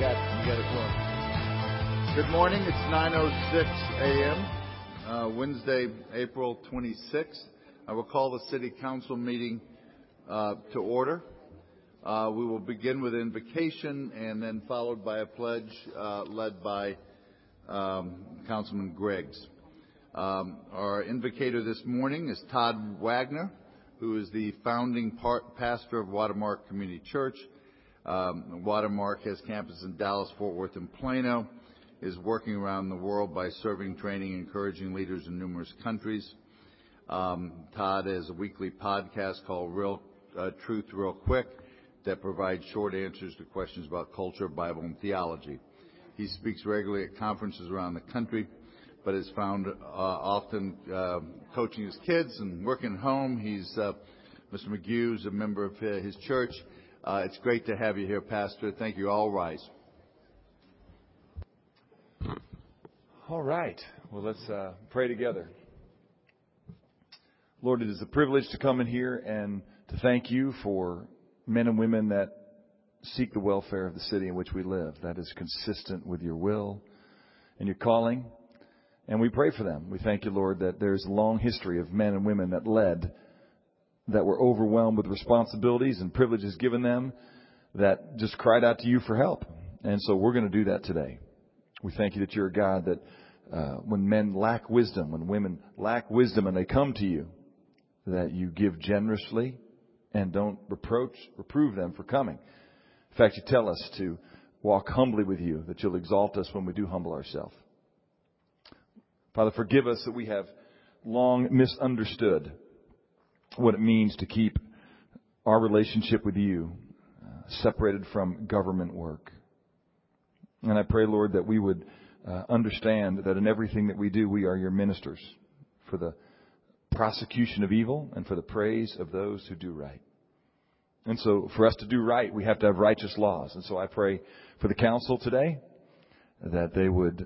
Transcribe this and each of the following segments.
got it going. Good morning. It's 9:06 a.m., Wednesday, April 26th. I will call the City Council meeting to order. We will begin with invocation and then followed by a pledge led by Councilman Griggs. Our invocator this morning is Todd Wagner, who is the founding pastor of Watermark Community Church. Watermark has campuses in Dallas, Fort Worth, and Plano, is working around the world by serving, training, and encouraging leaders in numerous countries. Todd has a weekly podcast called Real Truth Real Quick that provides short answers to questions about culture, Bible, and theology. He speaks regularly at conferences around the country, but is found often coaching his kids and working at home. He's Mr. McGue's is a member of his church. It's great to have you here, Pastor. Thank you. All rise. All right. Well, let's pray together. Lord, it is a privilege to come in here and to thank you for men and women that seek the welfare of the city in which we live. That is consistent with your will and your calling. And we pray for them. We thank you, Lord, that there's a long history of men and women that were overwhelmed with responsibilities and privileges given them, that just cried out to you for help. And so we're going to do that today. We thank you that you're a God that when men lack wisdom, when women lack wisdom and they come to you, that you give generously and don't reprove them for coming. In fact, you tell us to walk humbly with you, that you'll exalt us when we do humble ourselves. Father, forgive us that we have long misunderstood what it means to keep our relationship with you separated from government work. And I pray, Lord, that we would understand that in everything that we do, we are your ministers for the prosecution of evil and for the praise of those who do right. And so for us to do right, we have to have righteous laws. And so I pray for the council today that they would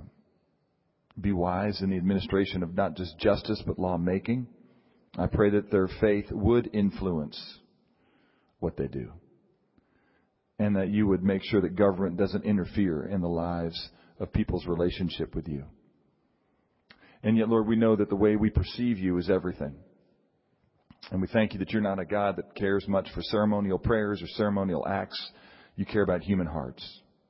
be wise in the administration of not just justice but lawmaking. I pray that their faith would influence what they do, and that you would make sure that government doesn't interfere in the lives of people's relationship with you. And yet, Lord, we know that the way we perceive you is everything. And we thank you that you're not a God that cares much for ceremonial prayers or ceremonial acts. You care about human hearts.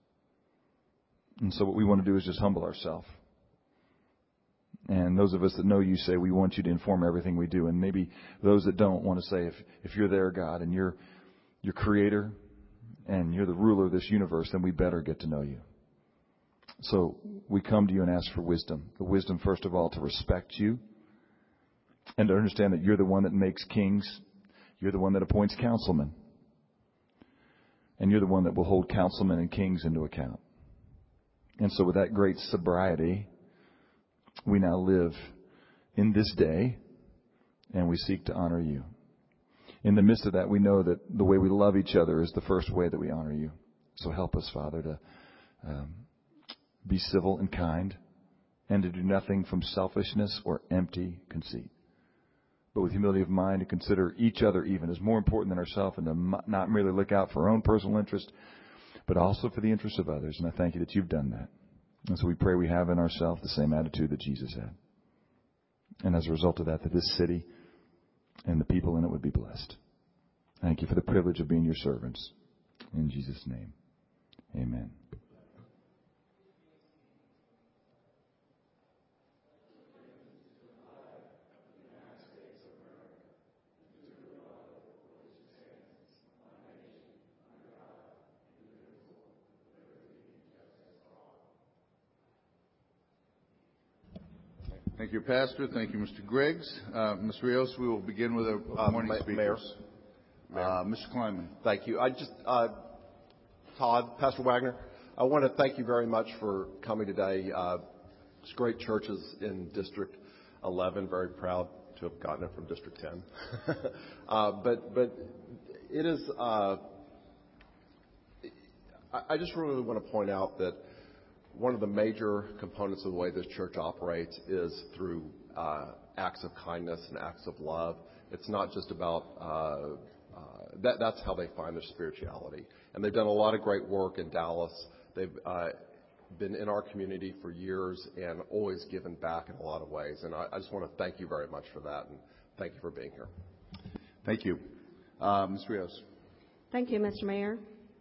And so what we want to do is just humble ourselves. And those of us that know you say we want you to inform everything we do. And maybe those that don't want to say, if you're there, God, and you're your creator and you're the ruler of this universe, then we better get to know you. So we come to you and ask for wisdom. The wisdom, first of all, to respect you and to understand that you're the one that makes kings. You're the one that appoints councilmen. And you're the one that will hold councilmen and kings into account. And so with that great sobriety, we now live in this day, and we seek to honor you. In the midst of that, we know that the way we love each other is the first way that we honor you. So help us, Father, to be civil and kind, and to do nothing from selfishness or empty conceit, but with humility of mind to consider each other even as more important than ourselves, and to not merely look out for our own personal interest, but also for the interest of others. And I thank you that you've done that. And so we pray we have in ourselves the same attitude that Jesus had. And as a result of that this city and the people in it would be blessed. Thank you for the privilege of being your servants. In Jesus' name, amen. Thank you, Pastor. Thank you, Mr. Griggs. Ms. Rios, we will begin with our morning speakers. Mr. Kleinman. Thank you. Todd, Pastor Wagner, I want to thank you very much for coming today. It's great churches in District 11. Very proud to have gotten it from District 10. But it is. I just really want to point out that one of the major components of the way this church operates is through acts of kindness and acts of love. It's not just about That's how they find their spirituality. And they've done a lot of great work in Dallas. They've been in our community for years and always given back in a lot of ways. And I just want to thank you very much for that, and thank you for being here. Thank you. Ms. Rios. Thank you, Mr. Mayor.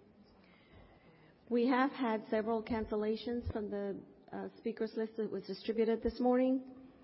We have had several cancellations from the speakers list that was distributed this morning.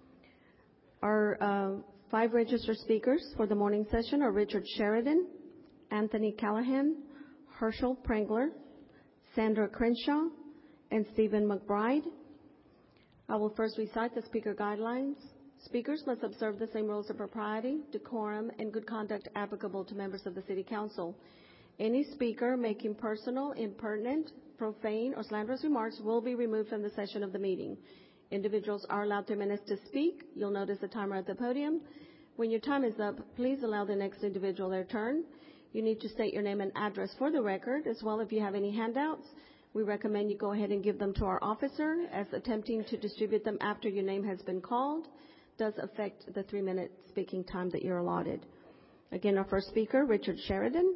Our 5 registered speakers for the morning session are Richard Sheridan, Anthony Callahan, Herschel Prengler, Sandra Crenshaw, and Stephen McBride. I will first recite the speaker guidelines. Speakers must observe the same rules of propriety, decorum, and good conduct applicable to members of the City Council. Any speaker making personal, impertinent, profane, or slanderous remarks will be removed from the session of the meeting. Individuals are allowed 3 minutes to speak. You'll notice the timer at the podium. When your time is up, please allow the next individual their turn. You need to state your name and address for the record. As well, if you have any handouts, we recommend you go ahead and give them to our officer, as attempting to distribute them after your name has been called does affect the 3-minute speaking time that you're allotted. Again, our first speaker, Richard Sheridan.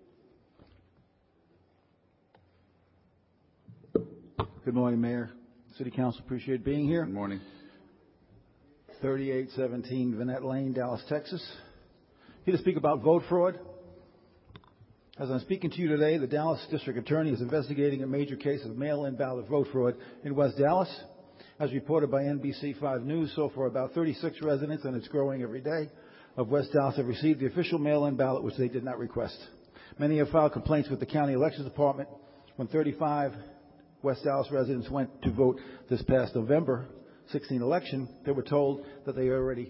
Good morning, Mayor. City Council, appreciate being here. Good morning. 3817 Vanette Lane, Dallas, Texas. Here to speak about vote fraud. As I'm speaking to you today, the Dallas District Attorney is investigating a major case of mail-in ballot vote fraud in West Dallas. As reported by NBC5 News, so far about 36 residents, and it's growing every day, of West Dallas have received the official mail-in ballot, which they did not request. Many have filed complaints with the County Elections Department. When 35 West Dallas residents went to vote this past November 16 election, they were told that they already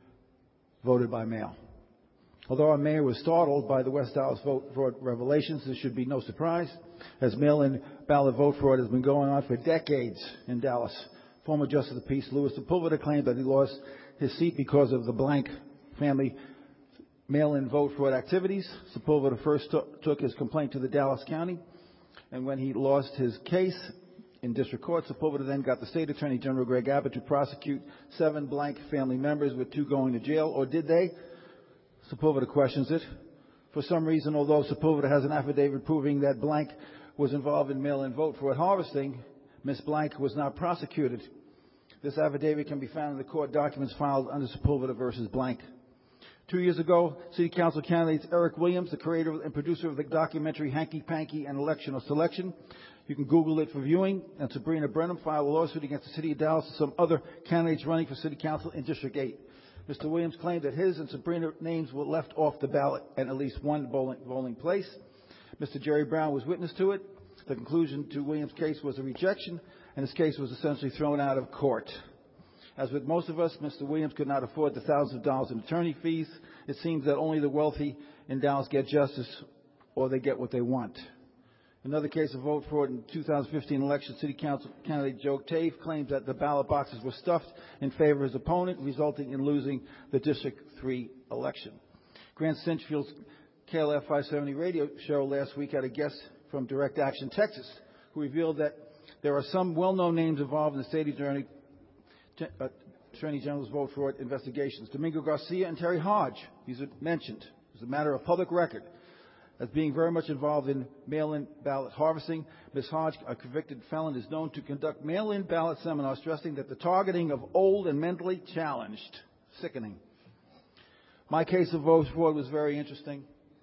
voted by mail. Although our mayor was startled by the West Dallas vote fraud revelations, this should be no surprise, as mail-in ballot vote fraud has been going on for decades in Dallas. Former Justice of the Peace Louis Sepulveda claimed that he lost his seat because of the Blank family mail-in vote fraud activities. Sepulveda first took his complaint to the Dallas County, and when he lost his case in district court, Sepulveda then got the State Attorney General Greg Abbott to prosecute 7 Blank family members, with 2 going to jail. Or did they? Sepulveda questions it. For some reason, although Sepulveda has an affidavit proving that Blank was involved in mail-in vote fraud harvesting, Ms. Blank was not prosecuted. This affidavit can be found in the court documents filed under Sepulveda versus Blank. 2 years ago, City Council candidates Eric Williams, the creator and producer of the documentary Hanky Panky and Election or Selection, you can Google it for viewing, and Sabrina Brenham filed a lawsuit against the City of Dallas and some other candidates running for City Council in District 8. Mr. Williams claimed that his and Sabrina names were left off the ballot at least one polling place. Mr. Jerry Brown was witness to it. The conclusion to Williams' case was a rejection, and his case was essentially thrown out of court. As with most of us, Mr. Williams could not afford the thousands of dollars in attorney fees. It seems that only the wealthy in Dallas get justice, or they get what they want. Another case of vote fraud in 2015 election, City Council candidate Joe Tave claims that the ballot boxes were stuffed in favor of his opponent, resulting in losing the District 3 election. Grant Cinchfield's KLF 570 radio show last week had a guest from Direct Action Texas, who revealed that there are some well-known names involved in the State Attorney General's vote fraud investigations. Domingo Garcia and Terry Hodge, these are mentioned as a matter of public record, as being very much involved in mail-in ballot harvesting. Ms. Hodge, a convicted felon, is known to conduct mail-in ballot seminars stressing that the targeting of old and mentally challenged. Sickening. My case of vote fraud was very interesting.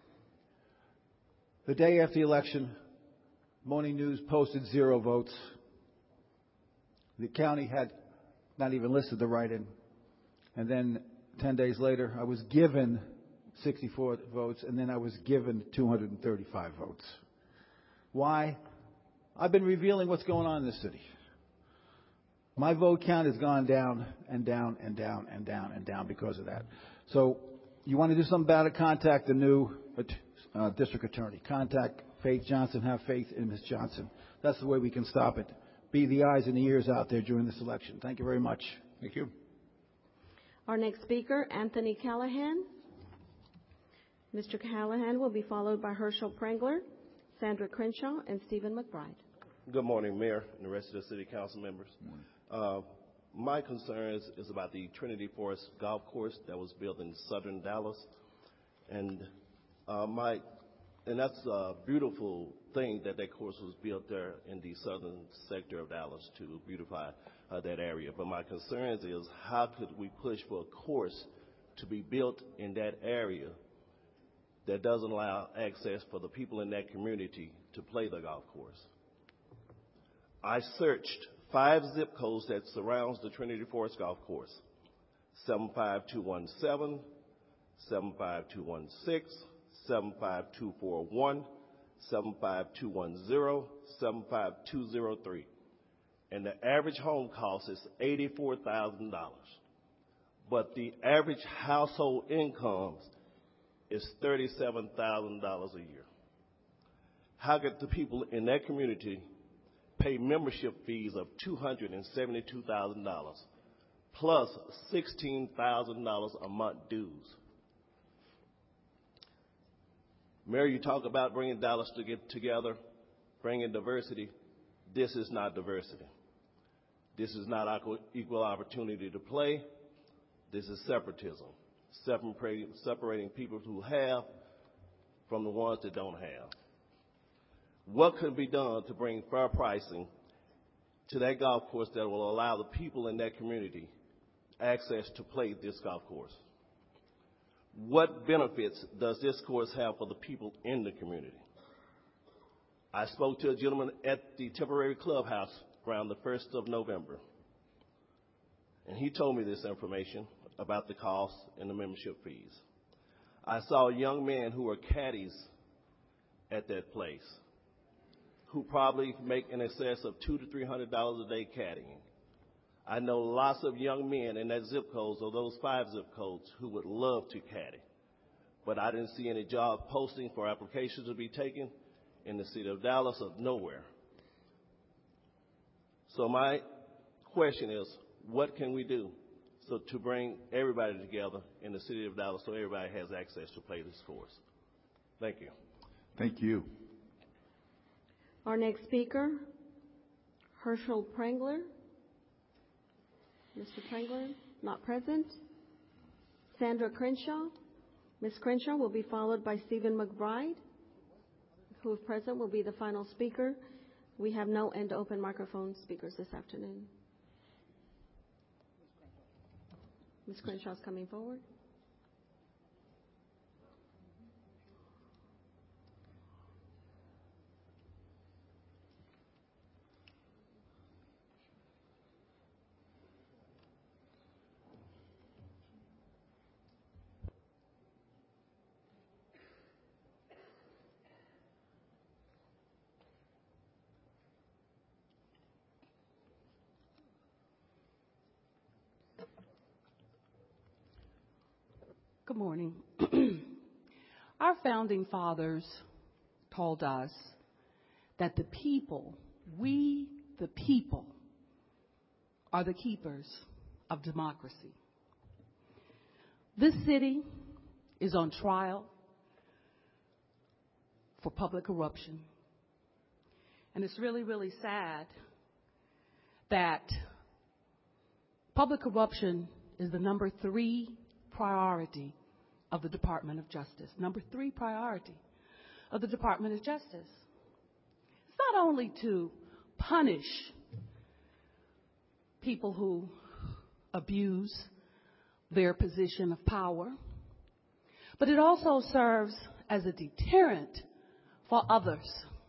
The day after the election, Morning News posted 0 votes. The county had not even listed the write-in. And then 10 days later, I was given 64 votes, and then I was given 235 votes. Why? I've been revealing what's going on in this city. My vote count has gone down and down and down and down and down because of that. So you want to do something about it, contact the new district attorney. Contact Faith Johnson. Have faith in Ms. Johnson. That's the way we can stop it. Be the eyes and the ears out there during this election. Thank you very much. Thank you. Our next speaker, Anthony Callahan. Mr. Callahan will be followed by Herschel Prengler, Sandra Crenshaw, and Stephen McBride. Good morning, Mayor and the rest of the City Council members. My concern is about the Trinity Forest Golf Course that was built in southern Dallas. And Mike, and that's a beautiful thing that course was built there in the southern sector of Dallas to beautify that area. But my concern is how could we push for a course to be built in that area that doesn't allow access for the people in that community to play the golf course? I searched 5 zip codes that surrounds the Trinity Forest Golf Course: 75217, 75216, 75241, 75210, 75203. And the average home cost is $84,000. But the average household income is $37,000 a year. How could the people in that community pay membership fees of $272,000 plus $16,000 a month dues? Mayor, you talk about bringing Dallas to get together, bringing diversity. This is not diversity. This is not equal opportunity to play. This is separatism, separating people who have from the ones that don't have. What could be done to bring fair pricing to that golf course that will allow the people in that community access to play this golf course? What benefits does this course have for the people in the community? I spoke to a gentleman at the temporary clubhouse around the 1st of November, and he told me this information about the cost and the membership fees. I saw young men who were caddies at that place who probably make in excess of $200 to $300 a day caddying. I know lots of young men in that zip codes, or those 5 zip codes, who would love to caddy. But I didn't see any job posting for applications to be taken in the city of Dallas or nowhere. So my question is, what can we do to bring everybody together in the city of Dallas so everybody has access to play this course? Thank you. Thank you. Our next speaker, Herschel Prangler. Mr. Prangler, not present. Sandra Crenshaw. Ms. Crenshaw will be followed by Stephen McBride, who, if present, will be the final speaker. We have no open microphone speakers this afternoon. Ms. Crenshaw's coming forward. Good morning. Our founding fathers told us that the people, we the people, are the keepers of democracy. This city is on trial for public corruption. And it's really, really sad that public corruption is the number 3 priority of the Department of Justice. Number 3 priority of the Department of Justice. It's not only to punish people who abuse their position of power, but it also serves as a deterrent for others.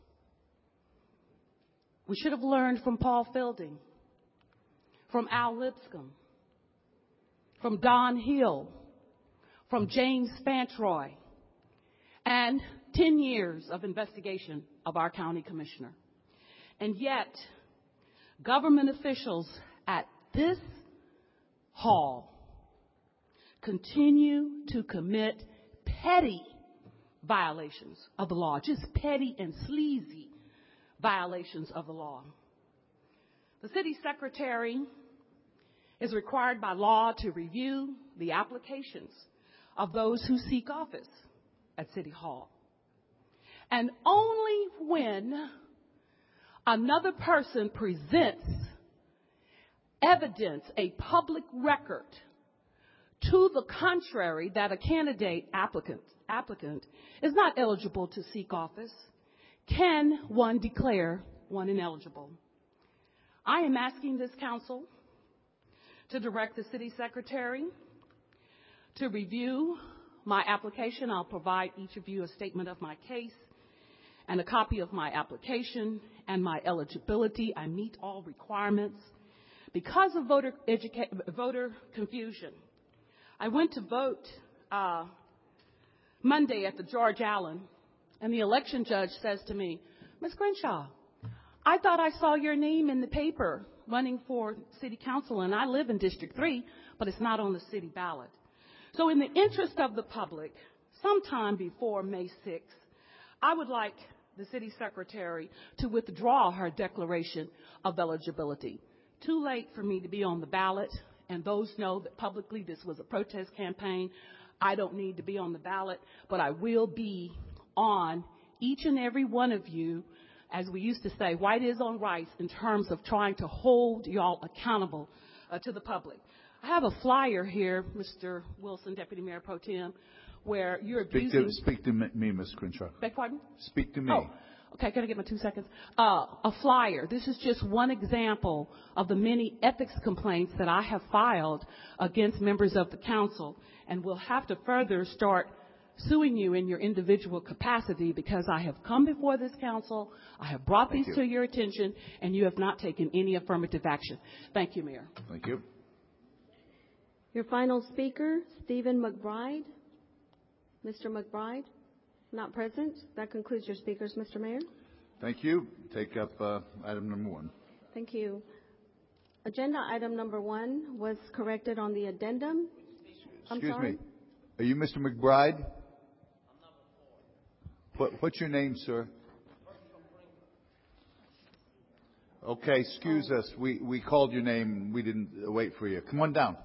We should have learned from Paul Fielding, from Al Lipscomb, from Don Hill, from James Fantroy, and 10 years of investigation of our county commissioner. And yet, government officials at this hall continue to commit petty violations of the law, just petty and sleazy violations of the law. The city secretary is required by law to review the applications of those who seek office at City Hall. And only when another person presents evidence, a public record, to the contrary, that a candidate applicant is not eligible to seek office, can one declare one ineligible? I am asking this council to direct the city secretary to review my application. I'll provide each of you a statement of my case and a copy of my application and my eligibility. I meet all requirements. Because of voter confusion, I went to vote Monday at the George Allen, and the election judge says to me, Ms. Crenshaw, I thought I saw your name in the paper running for city council, and I live in District 3, but it's not on the city ballot. So in the interest of the public, sometime before May 6th, I would like the city secretary to withdraw her declaration of eligibility. Too late for me to be on the ballot, and those know that publicly this was a protest campaign. I don't need to be on the ballot, but I will be on each and every one of you, as we used to say, white is on rice, in terms of trying to hold y'all accountable to the public. I have a flyer here, Mr. Wilson, Deputy Mayor Pro Tem, where you're abusing... Speak to me, Ms. Crenshaw. Beg pardon? Speak to me. Oh, okay, can I get my 2 seconds? A flyer. This is just one example of the many ethics complaints that I have filed against members of the council, and we'll have to further start suing you in your individual capacity because I have come before this council, I have brought these to your attention, and you have not taken any affirmative action. Thank you, Mayor. Thank you. Your final speaker, Stephen McBride. Mr. McBride, not present. That concludes your speakers, Mr. Mayor. Thank you. Take up item number 1. Thank you. Agenda item number 1 was corrected on the addendum. Excuse me. Are you Mr. McBride? I'm number 4. What's your name, sir? Okay, excuse us. We called your name. We didn't wait for you. Come on down.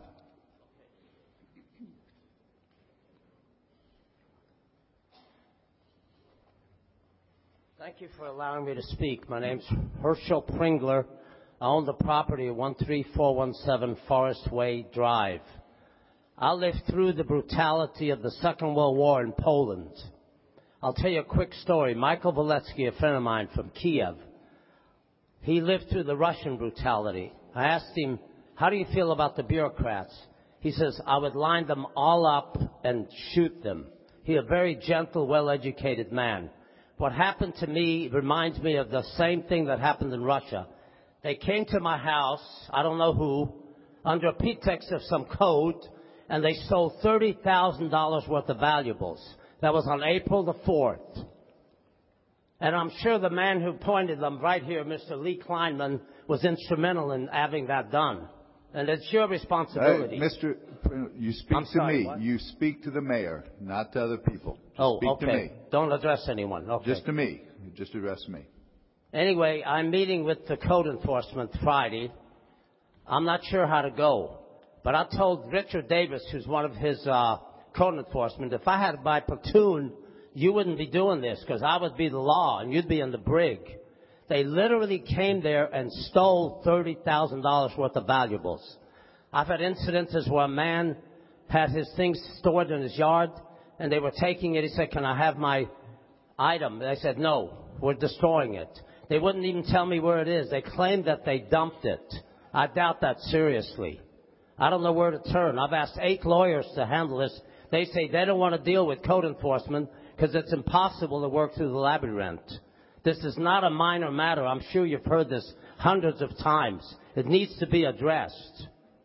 Thank you for allowing me to speak. My name's Herschel Pringler. I own the property at 13417 Forest Way Drive. I lived through the brutality of the Second World War in Poland. I'll tell you a quick story. Michael Valetsky, a friend of mine from Kiev, he lived through the Russian brutality. I asked him, how do you feel about the bureaucrats? He says, I would line them all up and shoot them. He's a very gentle, well-educated man. What happened to me reminds me of the same thing that happened in Russia. They came to my house, I don't know who, under a pretext of some code, and they stole $30,000 worth of valuables. That was on April the 4th. And I'm sure the man who pointed them right here, Mr. Lee Kleinman, was instrumental in having that done. And it's your responsibility. Mr. You speak to me. What? You speak to the mayor, not to other people. Speak to me. Don't address anyone. Okay. Just to me. Just address me. Anyway, I'm meeting with the code enforcement Friday. I'm not sure how to go. But I told Richard Davis, who's one of his code enforcement, if I had my platoon, you wouldn't be doing this because I would be the law and you'd be in the brig. They literally came there and stole $30,000 worth of valuables. I've had incidences where a man had his things stored in his yard and they were taking it. He said, can I have my item? They said, no, we're destroying it. They wouldn't even tell me where it is. They claimed that they dumped it. I doubt that seriously. I don't know where to turn. I've asked 8 lawyers to handle this. They say they don't want to deal with code enforcement because it's impossible to work through the labyrinth. This is not a minor matter. I'm sure you've heard this hundreds of times. It needs to be addressed.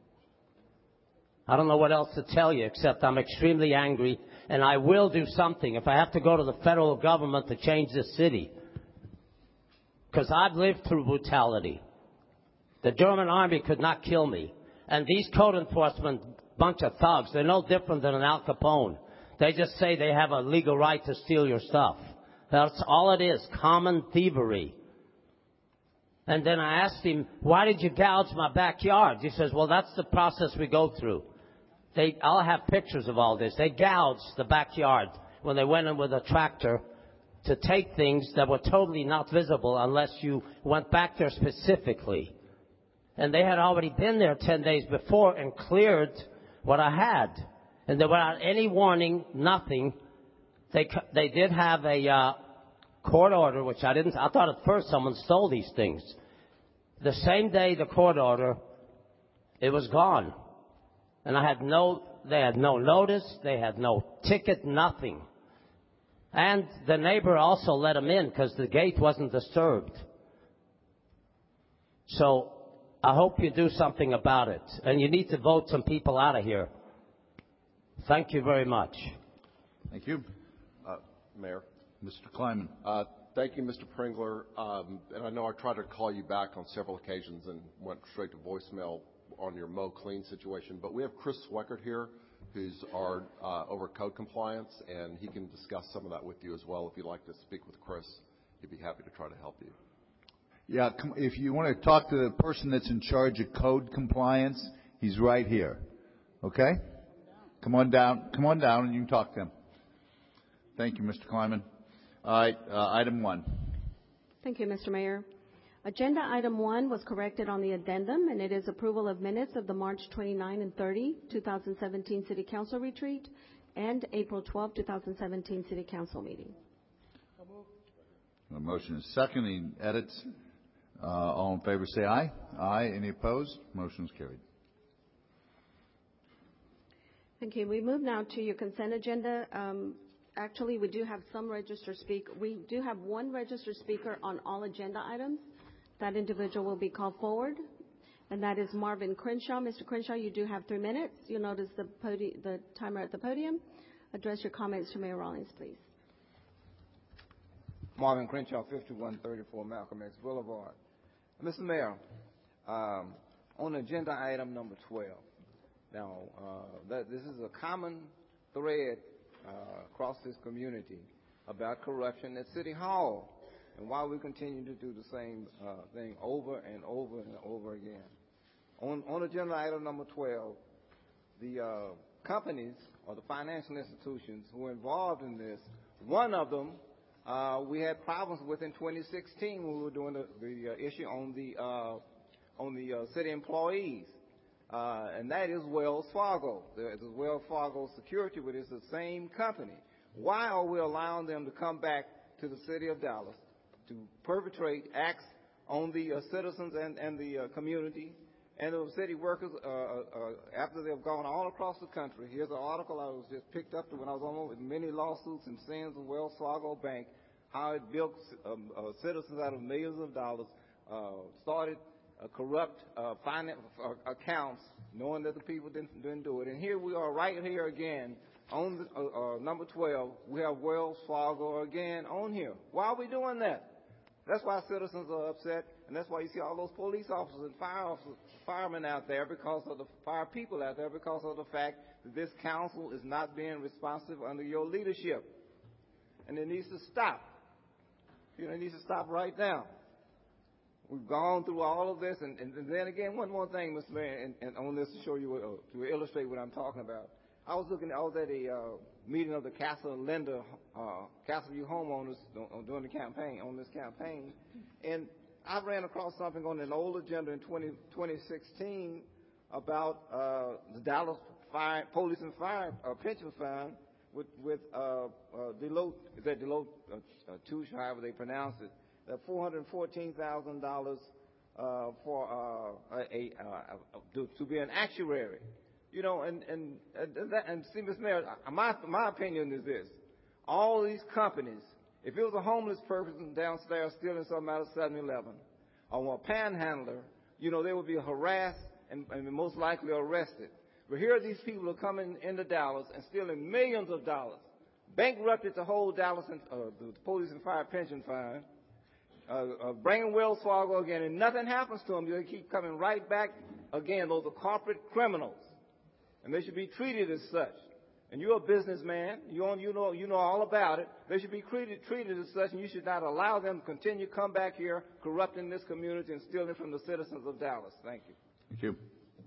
I don't know what else to tell you except I'm extremely angry, and I will do something if I have to go to the federal government to change this city. Because I've lived through brutality. The German army could not kill me. And these code enforcement bunch of thugs, they're no different than an Al Capone. They just say they have a legal right to steal your stuff. That's all it is, common thievery. And then I asked him, why did you gouge my backyard? He says, well, that's the process we go through. I'll have pictures of all this. They gouged the backyard when they went in with a tractor to take things that were totally not visible unless you went back there specifically. And they had already been there 10 days before and cleared what I had. And without any warning, nothing, they did have a court order, which I thought at first someone stole these things. The same day the court order, it was gone. And they had no notice, they had no ticket, nothing. And the neighbor also let them in because the gate wasn't disturbed. So I hope you do something about it. And you need to vote some people out of here. Thank you very much. Thank you. Mayor. Mr. Kleiman. Thank you, Mr. Pringler. And I know I tried to call you back on several occasions and went straight to voicemail on your Mo Clean situation. But we have Chris Sweckert here, who's our over code compliance, and he can discuss some of that with you as well. If you'd like to speak with Chris, he'd be happy to try to help you. Yeah, if you want to talk to the person that's in charge of code compliance, he's right here. Okay? Come on down and you can talk to him. Thank you, Mr. Kleiman. All right, item 1. Thank you, Mr. Mayor. Agenda item 1 was corrected on the addendum, and it is approval of minutes of the March 29 and 30, 2017 City Council retreat and April 12, 2017 City Council meeting. A motion is second. Any edits? All in favor say aye. Aye. Any opposed? Motion is carried. Thank you. We move now to your consent agenda. Actually, we do have some registered speaker. We do have one registered speaker on all agenda items. That individual will be called forward, and that is Marvin Crenshaw. Mr. Crenshaw, you do have 3 minutes. You'll notice the timer at the podium. Address your comments to Mayor Rawlings, please. Marvin Crenshaw, 5134 Malcolm X Boulevard. Mr. Mayor, on agenda item number 12. Now, this is a common thread across this community about corruption at City Hall and why we continue to do the same thing over and over and over again. On agenda item number 12, the companies or the financial institutions who were involved in this, one of them we had problems with in 2016 when we were doing the issue on the city employees. And that is Wells Fargo. It's Wells Fargo Security, but it's the same company. Why are we allowing them to come back to the city of Dallas to perpetrate acts on the citizens and the community and the city workers after they've gone all across the country? Here's an article I was just picked up when I was on with many lawsuits and sins of Wells Fargo Bank, how it built citizens out of millions of dollars, started corrupt finance accounts, knowing that the people didn't do it. And here we are right here again on number 12. We have Wells Fargo again on here. Why are we doing that? That's why citizens are upset, and that's why you see all those police officers and firemen out there because of the fire people out there because of the fact that this council is not being responsive under your leadership. And it needs to stop. It needs to stop right now. We've gone through all of this, and then again, one more thing, Mr. Mayor, and on this to show you, to illustrate what I'm talking about. I was at a meeting of the Castleview homeowners during the campaign, on this campaign, and I ran across something on an old agenda in 2016 about the Dallas Police and Fire pension fund with Deloitte, is that Deloitte Touche, however they pronounce it, that $414,000 for to be an actuary. And see, Mr. Mayor, my opinion is this. All these companies, if it was a homeless person downstairs stealing something out of 7-Eleven or a panhandler, they would be harassed and most likely arrested. But here these people are coming into Dallas and stealing millions of dollars, bankrupted the whole Dallas the Police and Fire Pension Fund, bringing Wells Fargo again, and nothing happens to them. They keep coming right back again. Those are corporate criminals, and they should be treated as such. And you're a businessman. You know all about it. They should be treated as such, and you should not allow them to continue to come back here, corrupting this community and stealing from the citizens of Dallas. Thank you. Thank you.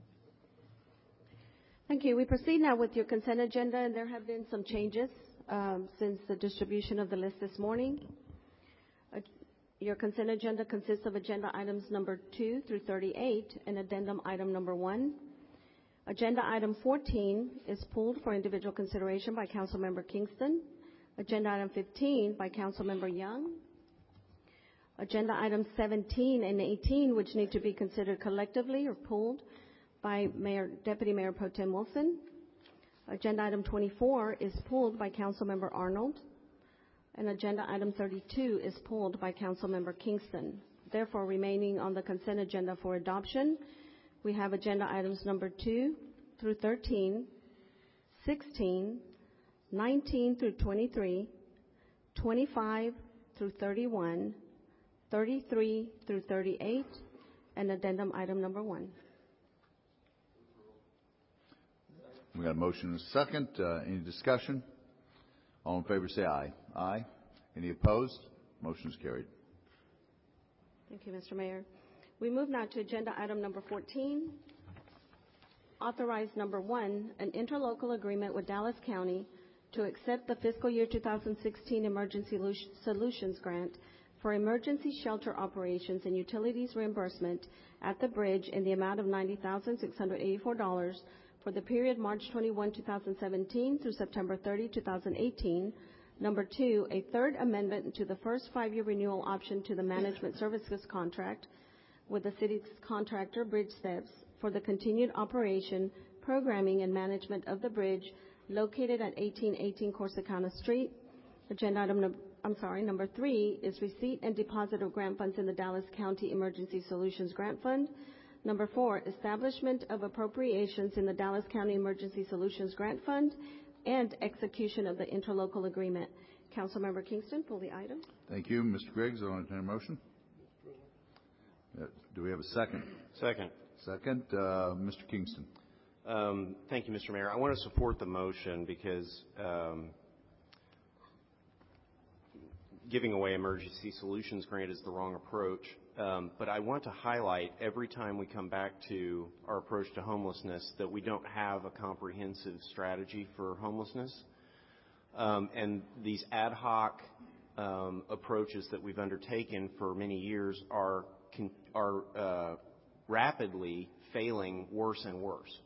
Thank you. We proceed now with your consent agenda, and there have been some changes since the distribution of the list this morning. Your consent agenda consists of agenda items number 2 through 38 and addendum item number 1. Agenda item 14 is pulled for individual consideration by Councilmember Kingston. Agenda item 15 by Councilmember Young. Agenda items 17 and 18, which need to be considered collectively, are pulled by Deputy Mayor Pro Tem Wilson. Agenda item 24 is pulled by Councilmember Arnold. And agenda item 32 is pulled by Councilmember Kingston. Therefore, remaining on the consent agenda for adoption, we have agenda items number 2 through 13, 16, 19 through 23, 25 through 31, 33 through 38, and addendum item number 1. We got a motion and a second. Any discussion? All in favor say aye. Aye. Any opposed? Motion is carried. Thank you, Mr. Mayor. We move now to agenda item number 14. Authorize number 1, an interlocal agreement with Dallas County to accept the fiscal year 2016 Emergency Solutions Grant for emergency shelter operations and utilities reimbursement at the bridge in the amount of $90,684 for the period March 21, 2017 through September 30, 2018. Number 2, a third amendment to the first 5-year renewal option to the management services contract with the city's contractor, Bridge Steps, for the continued operation, programming, and management of the bridge located at 1818 Corsicana Street. Agenda item number 3 is receipt and deposit of grant funds in the Dallas County Emergency Solutions Grant Fund. Number 4, establishment of appropriations in the Dallas County Emergency Solutions Grant Fund and execution of the interlocal agreement. Councilmember Kingston, pull the item. Thank you. Mr. Griggs, I'll entertain a motion. Do we have a second? Second. Second. Mr. Kingston. Thank you, Mr. Mayor. I want to support the motion because giving away emergency solutions grant is the wrong approach. But I want to highlight every time we come back to our approach to homelessness that we don't have a comprehensive strategy for homelessness. And these ad hoc approaches that we've undertaken for many years are rapidly failing worse and worse.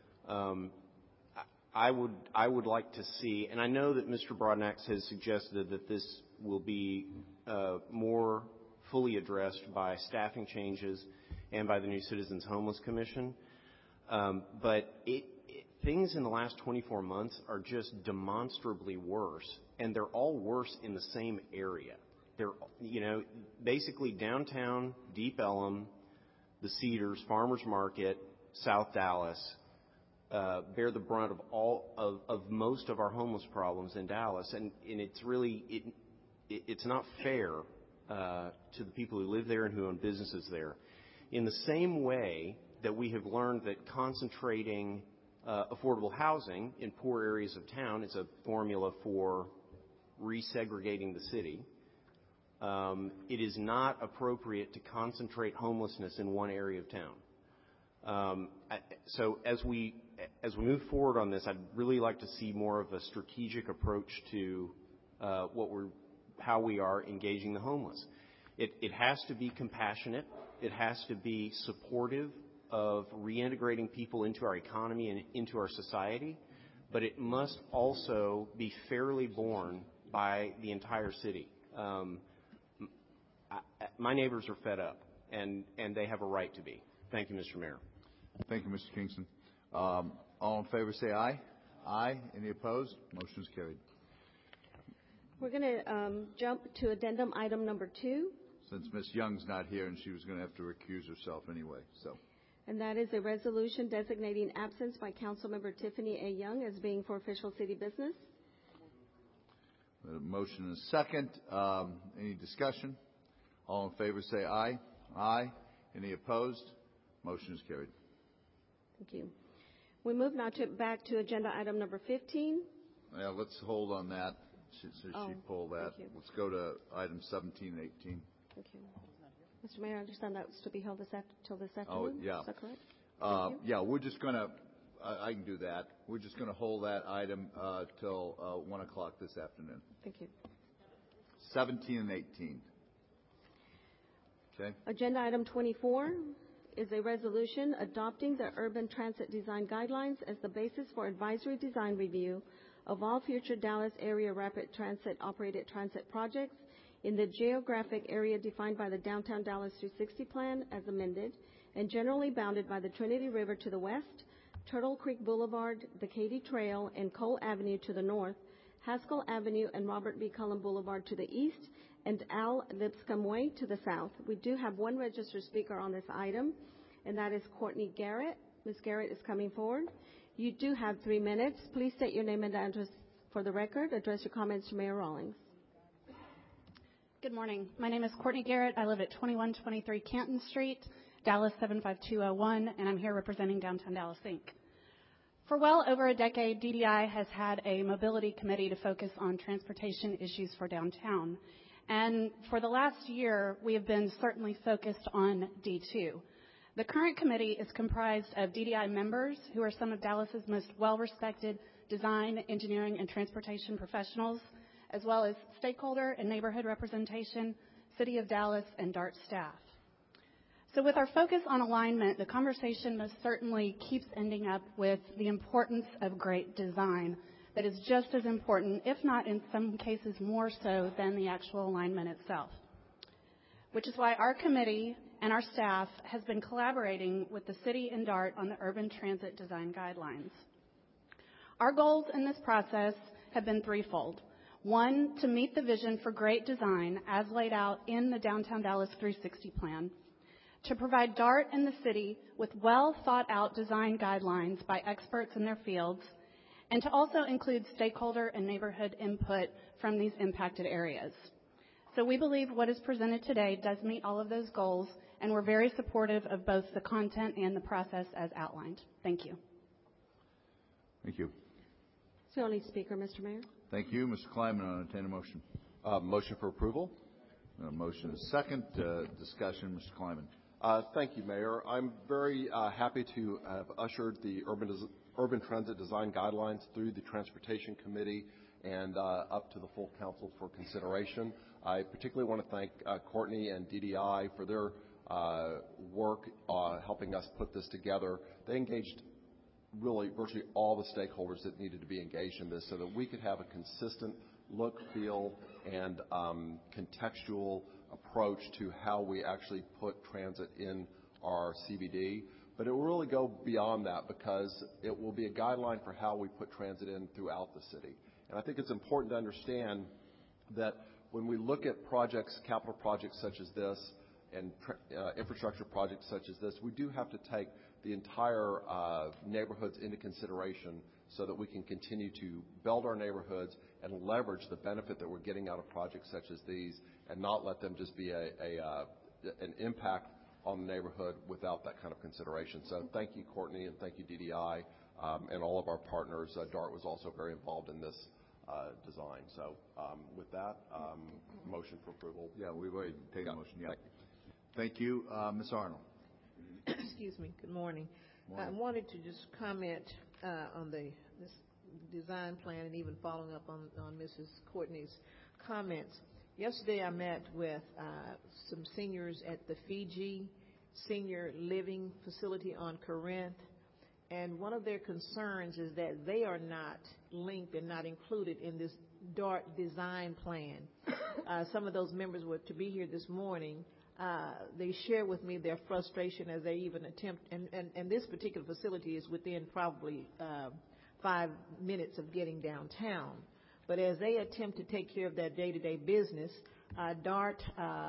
I would like to see, and I know that Mr. Broadnax has suggested that this will be more fully addressed by staffing changes and by the new Citizens Homeless Commission. But things in the last 24 months are just demonstrably worse, and they're all worse in the same area. They're, basically downtown, Deep Ellum, the Cedars, Farmers Market, South Dallas, bear the brunt of of most of our homeless problems in Dallas, and it's really it's not fair to the people who live there and who own businesses there. In the same way that we have learned that concentrating affordable housing in poor areas of town is a formula for resegregating the city, it is not appropriate to concentrate homelessness in one area of town. So as we move forward on this, I'd really like to see more of a strategic approach to how we are engaging the homeless. It has to be compassionate. It has to be supportive of reintegrating people into our economy and into our society, but it must also be fairly borne by the entire city. My neighbors are fed up, and they have a right to be. Thank you, Mr. Mayor. Thank you, Mr. Kingston. All in favor say aye. Aye. Any opposed? Motion is carried. We're going to jump to addendum item number 2. Since Ms. Young's not here and she was going to have to recuse herself anyway, so. And that is a resolution designating absence by Councilmember Tiffany A. Young as being for official city business. A motion and a second. Any discussion? All in favor say aye. Aye. Any opposed? Motion is carried. Thank you. We move now back to agenda item number 15. Yeah, let's hold on that. She pulled that. Let's go to items 17 and 18. Thank you. Mr. Mayor, I understand that was to be held till this afternoon. Oh, yeah. Is that correct? Yeah, we're just going to, I can do that. We're just going to hold that item till 1 o'clock this afternoon. Thank you. 17 and 18. Okay. Agenda item 24 is a resolution adopting the Urban Transit Design Guidelines as the basis for advisory design review of all future Dallas area rapid transit operated transit projects in the geographic area defined by the Downtown Dallas 360 Plan as amended and generally bounded by the Trinity River to the west, Turtle Creek Boulevard, the Katy Trail, and Cole Avenue to the north, Haskell Avenue and Robert B. Cullen Boulevard to the east, and Al Lipscomb Way to the south. We do have one registered speaker on this item, and that is Courtney Garrett. Ms. Garrett is coming forward. You do have 3 minutes. Please state your name and address for the record. Address your comments to Mayor Rawlings. Good morning. My name is Courtney Garrett. I live at 2123 Canton Street, Dallas 75201, and I'm here representing Downtown Dallas, Inc. For well over a decade, DDI has had a mobility committee to focus on transportation issues for downtown. And for the last year, we have been certainly focused on D2. The current committee is comprised of DDI members who are some of Dallas's most well-respected design, engineering, and transportation professionals, as well as stakeholder and neighborhood representation, City of Dallas, and DART staff. So with our focus on alignment, the conversation most certainly keeps ending up with the importance of great design that is just as important, if not in some cases more so, than the actual alignment itself. Which is why our committee and our staff has been collaborating with the City and DART on the Urban Transit Design Guidelines. Our goals in this process have been threefold. One, to meet the vision for great design as laid out in the Downtown Dallas 360 Plan. To provide DART and the city with well-thought-out design guidelines by experts in their fields, and to also include stakeholder and neighborhood input from these impacted areas. So we believe what is presented today does meet all of those goals, and we're very supportive of both the content and the process as outlined. Thank you. Thank you. It's the only speaker, Mr. Mayor. Thank you. Mr. Kleiman, I'll entertain a motion. Motion for approval. A motion is second. Discussion, Mr. Kleiman. Thank you, Mayor. I'm very happy to have ushered the Urban Transit Design Guidelines through the Transportation Committee and up to the full council for consideration. I particularly want to thank Courtney and DDI for their work helping us put this together. They engaged really virtually all the stakeholders that needed to be engaged in this so that we could have a consistent look, feel, and contextual approach to how we actually put transit in our CBD. But it will really go beyond that because it will be a guideline for how we put transit in throughout the city. And I think it's important to understand that when we look at projects, capital projects such as this, and infrastructure projects such as this, we do have to take the entire neighborhoods into consideration so that we can continue to build our neighborhoods and leverage the benefit that we're getting out of projects such as these and not let them just be an impact on the neighborhood without that kind of consideration. So thank you, Courtney, and thank you, DDI, and all of our partners. DART was also very involved in this design. So with that, motion for approval. Yeah, we've already taken a motion. Yeah. Thank you. Ms. Arnold. Excuse me. Good morning. I wanted to just comment on this design plan and even following up on Mrs. Courtney's comments. Yesterday I met with some seniors at the Fiji Senior Living Facility on Corinth, and one of their concerns is that they are not linked and not included in this DART design plan. Some of those members were to be here this morning. They share with me their frustration as they even attempt, and this particular facility is within probably 5 minutes of getting downtown. But as they attempt to take care of their day-to-day business, DART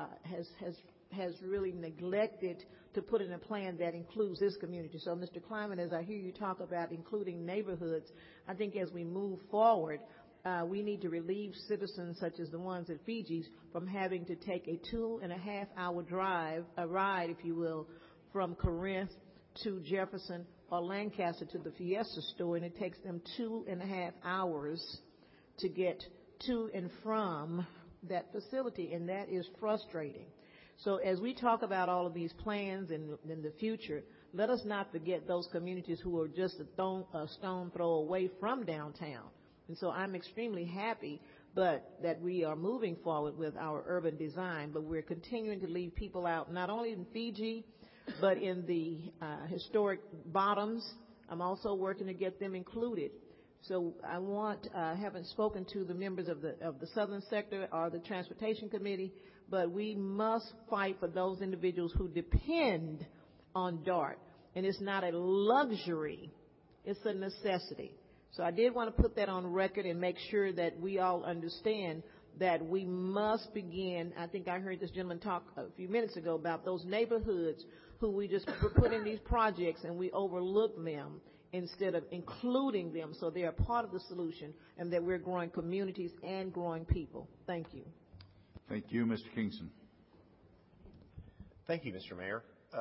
has really neglected to put in a plan that includes this community. So, Mr. Kleiman, as I hear you talk about including neighborhoods, I think as we move forward, we need to relieve citizens such as the ones at Fiji's from having to take a 2.5-hour drive, a ride, if you will, from Corinth to Jefferson or Lancaster to the Fiesta store, and it takes them 2.5 hours to get to and from that facility, and that is frustrating. So as we talk about all of these plans in the future, let us not forget those communities who are just a stone throw away from downtown. And so I'm extremely happy that we are moving forward with our urban design, but we're continuing to leave people out, not only in Fiji, But in the historic bottoms, I'm also working to get them included. So I haven't spoken to the members of the southern sector or the transportation committee, but we must fight for those individuals who depend on DART. And it's not a luxury, it's a necessity. So I did want to put that on record and make sure that we all understand that we must begin. I think I heard this gentleman talk a few minutes ago about those neighborhoods who we just put in these projects and we overlook them instead of including them so they are part of the solution and that we're growing communities and growing people. Thank you. Thank you. Mr. Kingston. Thank you, Mr. Mayor.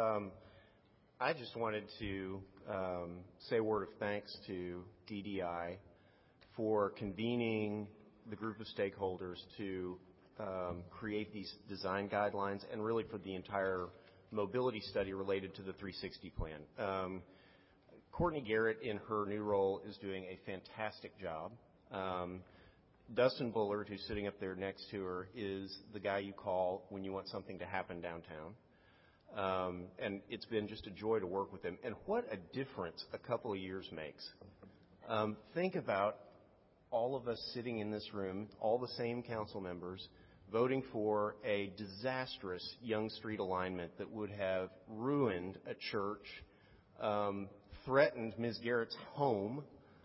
I just wanted to say a word of thanks to DDI for convening the group of stakeholders to create these design guidelines and really for the entire mobility study related to the 360 plan. Courtney Garrett, in her new role, is doing a fantastic job. Dustin Bullard, who's sitting up there next to her, is the guy you call when you want something to happen downtown. And it's been just a joy to work with him. And what a difference a couple of years makes. Think about all of us sitting in this room, all the same council members, voting for a disastrous Young Street alignment that would have ruined a church, threatened Ms. Garrett's home,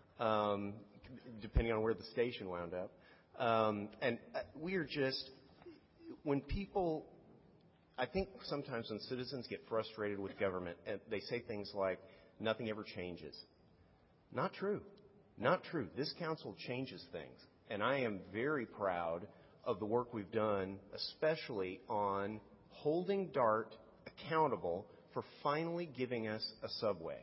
depending on where the station wound up. And we are just, when people, I think sometimes when citizens get frustrated with government, they say things like, nothing ever changes. Not true. Not true. This council changes things. And I am very proud of the work we've done, especially on holding DART accountable for finally giving us a subway.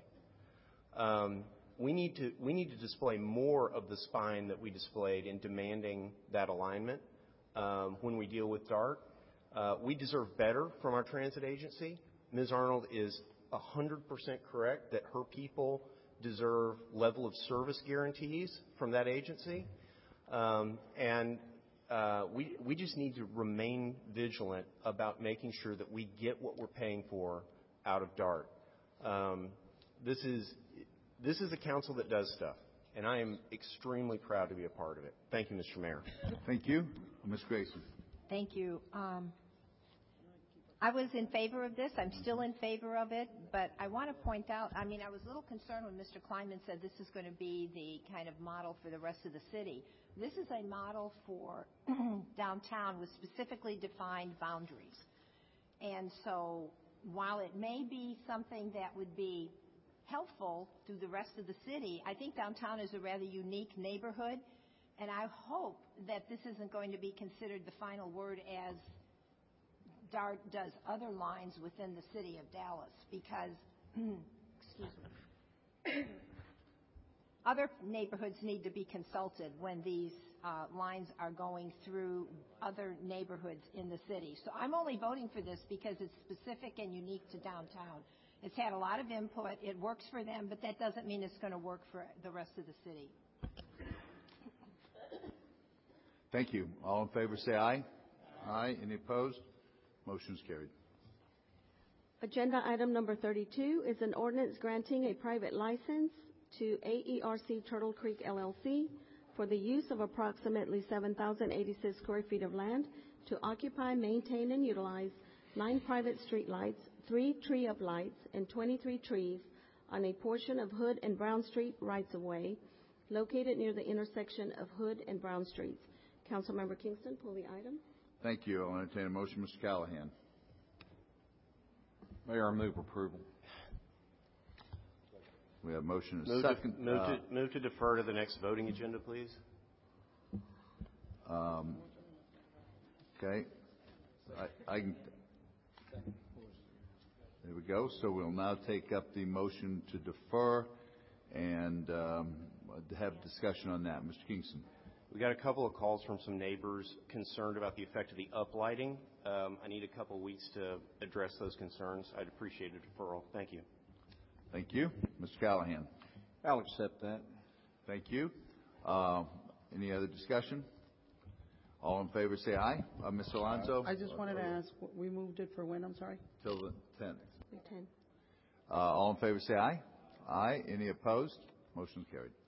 We need to display more of the spine that we displayed in demanding that alignment when we deal with DART. We deserve better from our transit agency. Ms. Arnold is 100% correct that her people deserve level of service guarantees from that agency. We just need to remain vigilant about making sure that we get what we're paying for out of DART. This is a council that does stuff, and I am extremely proud to be a part of it. Thank you, Mr. Mayor. Thank you. Ms. Grayson. Thank you. I was in favor of this. I'm still in favor of it, but I want to point out, I was a little concerned when Mr. Kleinman said this is going to be the kind of model for the rest of the city. This is a model for downtown with specifically defined boundaries. And so while it may be something that would be helpful through the rest of the city, I think downtown is a rather unique neighborhood, and I hope that this isn't going to be considered the final word as DART does other lines within the city of Dallas, because excuse me, other neighborhoods need to be consulted when these lines are going through other neighborhoods in the city. So I'm only voting for this because it's specific and unique to downtown. It's had a lot of input. It works for them, but that doesn't mean it's going to work for the rest of the city. Thank you. All in favor say aye. Aye. Any opposed? Motion is carried. Agenda item number 32 is an ordinance granting a private license to AERC Turtle Creek LLC for the use of approximately 7,086 square feet of land to occupy, maintain, and utilize 9 private street lights, 3 tree-up lights, and 23 trees on a portion of Hood and Brown Street rights-of-way located near the intersection of Hood and Brown Streets. Councilmember Kingston, pull the item. Thank you. I'll entertain a motion. Mr. Callahan. Mayor, I move approval. We have a motion and a second. Move to defer to the next voting agenda, please. Okay. There we go. So we'll now take up the motion to defer and have a discussion on that. Mr. Kingston. We got a couple of calls from some neighbors concerned about the effect of the uplighting. I need a couple of weeks to address those concerns. I'd appreciate a deferral. Thank you. Thank you. Mr. Callahan. I'll accept that. Thank you. Any other discussion? All in favor say aye. Mr. Alonso? I just wanted to ask, we moved it for when, I'm sorry? Till the 10th. 310. All in favor say aye. Aye. Any opposed? Motion is carried.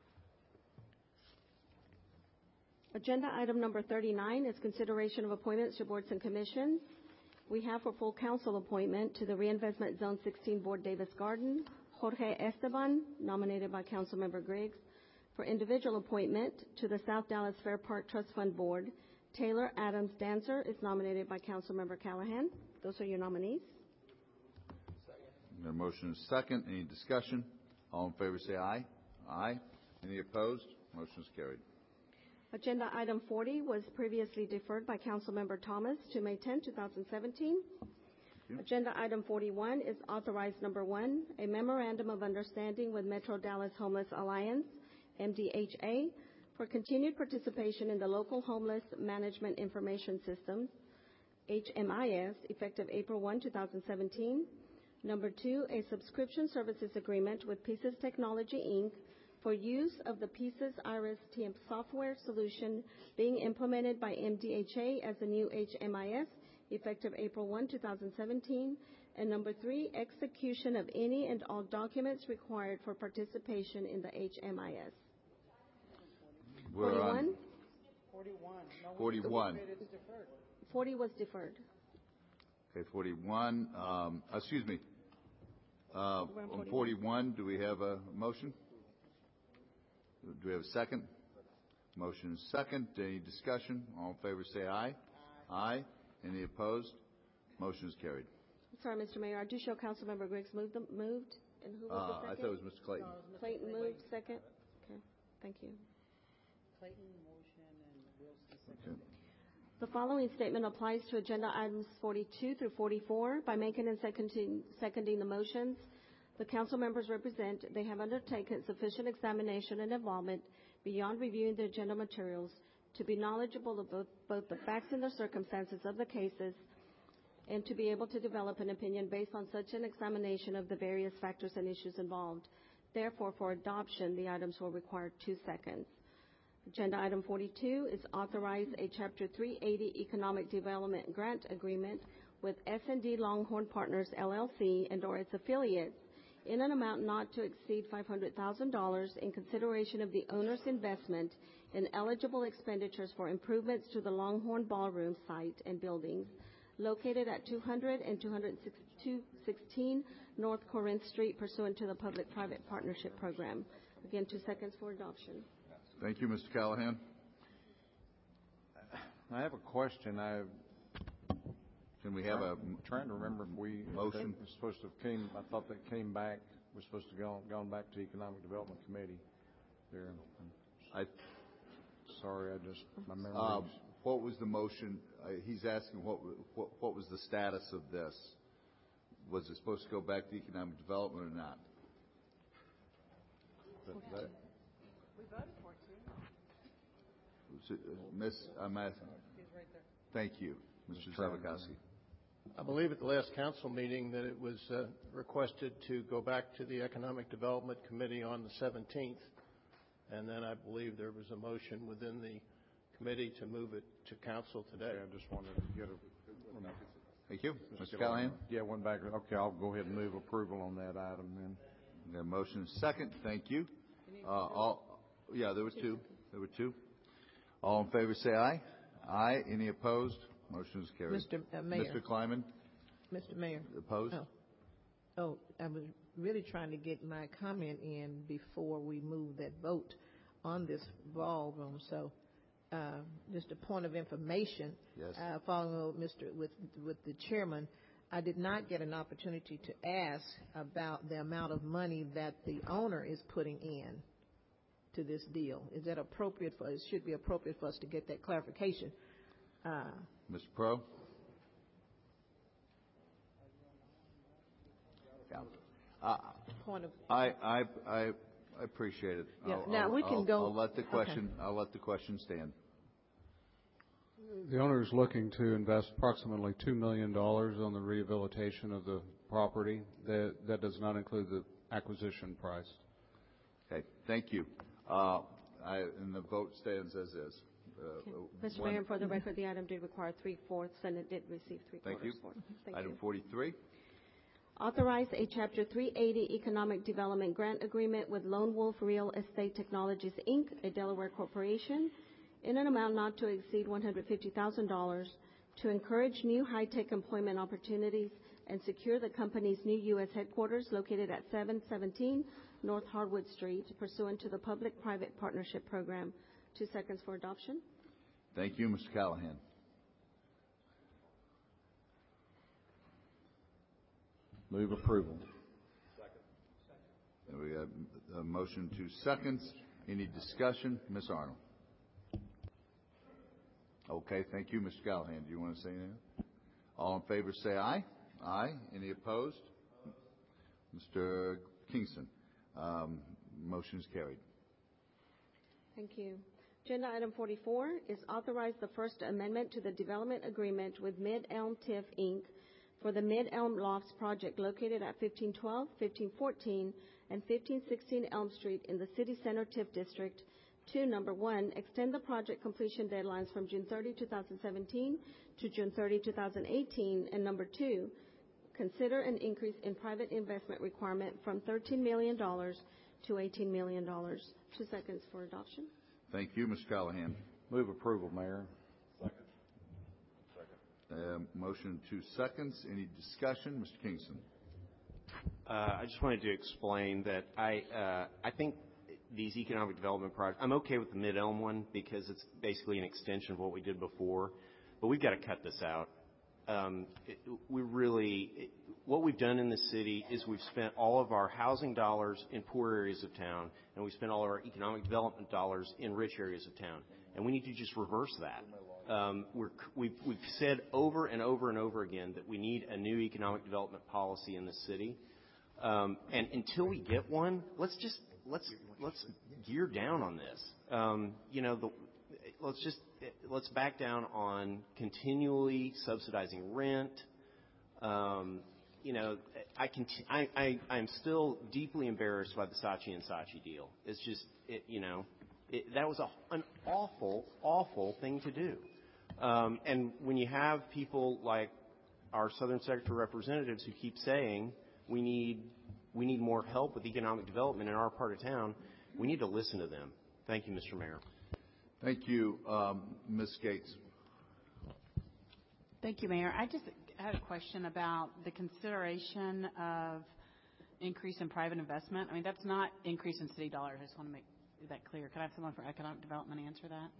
Agenda item number 39 is consideration of appointments to boards and commissions. We have for full council appointment to the Reinvestment Zone 16 Board Davis Garden, Jorge Esteban, nominated by Councilmember Griggs. For individual appointment to the South Dallas Fair Park Trust Fund Board, Taylor Adams Dancer is nominated by Councilmember Callahan. Those are your nominees. The motion is second. Any discussion? All in favor say aye. Aye. Any opposed? Motion is carried. Agenda item 40 was previously deferred by Councilmember Thomas to May 10, 2017. Agenda item 41 is authorized number 1, a memorandum of understanding with Metro Dallas Homeless Alliance, MDHA, for continued participation in the Local Homeless Management Information System, HMIS, effective April 1, 2017. Number 2, a subscription services agreement with Pieces Technology, Inc., for use of the Pieces Iris TM software solution being implemented by MDHA as the new HMIS, effective April 1, 2017. And number 3, execution of any and all documents required for participation in the HMIS. 41? 41. 40 was deferred. Okay, 41. Excuse me. On 41, do we have a motion? Do we have a second? Motion is second. Any discussion? All in favor say aye. Aye. Any opposed? Motion is carried. Sorry, Mr. Mayor. I do show Councilmember Griggs moved. And who was the second? I thought it was Mr. Clayton. Clayton moved second. Okay. Thank you. Clayton motion and Wilson second. Okay. The following statement applies to agenda items 42 through 44. By making and seconding the motions, the council members represent they have undertaken sufficient examination and involvement beyond reviewing the agenda materials to be knowledgeable of both the facts and the circumstances of the cases and to be able to develop an opinion based on such an examination of the various factors and issues involved. Therefore, for adoption, the items will require 2 seconds. Agenda item 42 is authorize a Chapter 380 Economic Development Grant Agreement with S&D Longhorn Partners, LLC, and or its affiliates in an amount not to exceed $500,000 in consideration of the owner's investment in eligible expenditures for improvements to the Longhorn Ballroom site and buildings located at 200 and 216 North Corinth Street pursuant to the Public-Private Partnership Program. Again, 2 seconds for adoption. Thank you, Mr. Callahan. I have a question. Can we have I'm trying to remember if we motion? Was supposed to have came. I thought that came back. We're supposed to gone back to Economic Development Committee. There. Sorry, my memory. What was the motion? He's asking what was the status of this? Was it supposed to go back to Economic Development or not? We voted for it, too. Miss, I'm asking. He's right there. Thank you, Mr. Zavakowski. I believe at the last council meeting that it was requested to go back to the Economic Development Committee on the 17th, and then I believe there was a motion within the committee to move it to council today. I just wanted to get a... Thank you. Mr. Callahan? Yeah, one back. Okay, I'll go ahead and move approval on that item then. The motion is second. Thank you. Yeah, there was two. There were two. All in favor say aye. Aye. Any opposed? Motion is carried. Mr. Mayor. Mr. Kleiman? Mr. Mayor. Opposed? Oh, I was really trying to get my comment in before we move that vote on this ballroom. So, just a point of information. Yes. Following with the chairman, I did not get an opportunity to ask about the amount of money that the owner is putting in to this deal. Is that appropriate for us? It should be appropriate for us to get that clarification. Mr. Pro? Yeah. Point of. I appreciate it. Yeah. Now we can go. I'll let the question. Okay. I'll let the question stand. The owner is looking to invest approximately $2 million on the rehabilitation of the property. That does not include the acquisition price. Okay. Thank you. And the vote stands as is. Mr. Mayor, for the record, the item did require 3/4, and it did receive 3/4 Thank you. vote. Thank Item you. 43. Authorize a Chapter 380 Economic Development Grant Agreement with Lone Wolf Real Estate Technologies, Inc., a Delaware corporation, in an amount not to exceed $150,000 to encourage new high-tech employment opportunities and secure the company's new U.S. headquarters located at 717 North Harwood Street pursuant to the Public-Private Partnership Program. 2 seconds for adoption. Thank you, Mr. Callahan. Move approval. Second. We have a motion 2 seconds. Any discussion? Ms. Arnold. Okay, thank you, Mr. Callahan. Do you want to say anything? All in favor say aye. Aye. Any opposed? Mr. Kingston. Motion is carried. Thank you. Agenda item 44 is authorize the First Amendment to the development agreement with Mid-Elm TIF, Inc. for the Mid-Elm Lofts project located at 1512, 1514, and 1516 Elm Street in the City Center TIF District to, number 1, extend the project completion deadlines from June 30, 2017 to June 30, 2018, and number 2, consider an increase in private investment requirement from $13 million to $18 million. 2 seconds for adoption. Thank you, Mr. Callahan. Move approval, Mayor. Motion 2 seconds. Any discussion? Mr. Kingston. I just wanted to explain that I think these economic development projects, I'm okay with the Mid-Elm one because it's basically an extension of what we did before, but we've got to cut this out. What we've done in this city is we've spent all of our housing dollars in poor areas of town, and we've spent all of our economic development dollars in rich areas of town, and we need to just reverse that. We've said over and over and over again that we need a new economic development policy in this city, and until we get one, let's gear down on this. Let's back down on continually subsidizing rent. I'm still deeply embarrassed by the Saatchi & Saatchi deal. It's just, that was an awful thing to do. And when you have people like our Southern Secretary representatives who keep saying we need more help with economic development in our part of town, we need to listen to them. Thank you, Mr. Mayor. Thank you, Ms. Gates. Thank you, Mayor. I just had a question about the consideration of increase in private investment. I mean, that's not increase in city dollars. I just want to make that clear. Could I have someone for economic development answer that?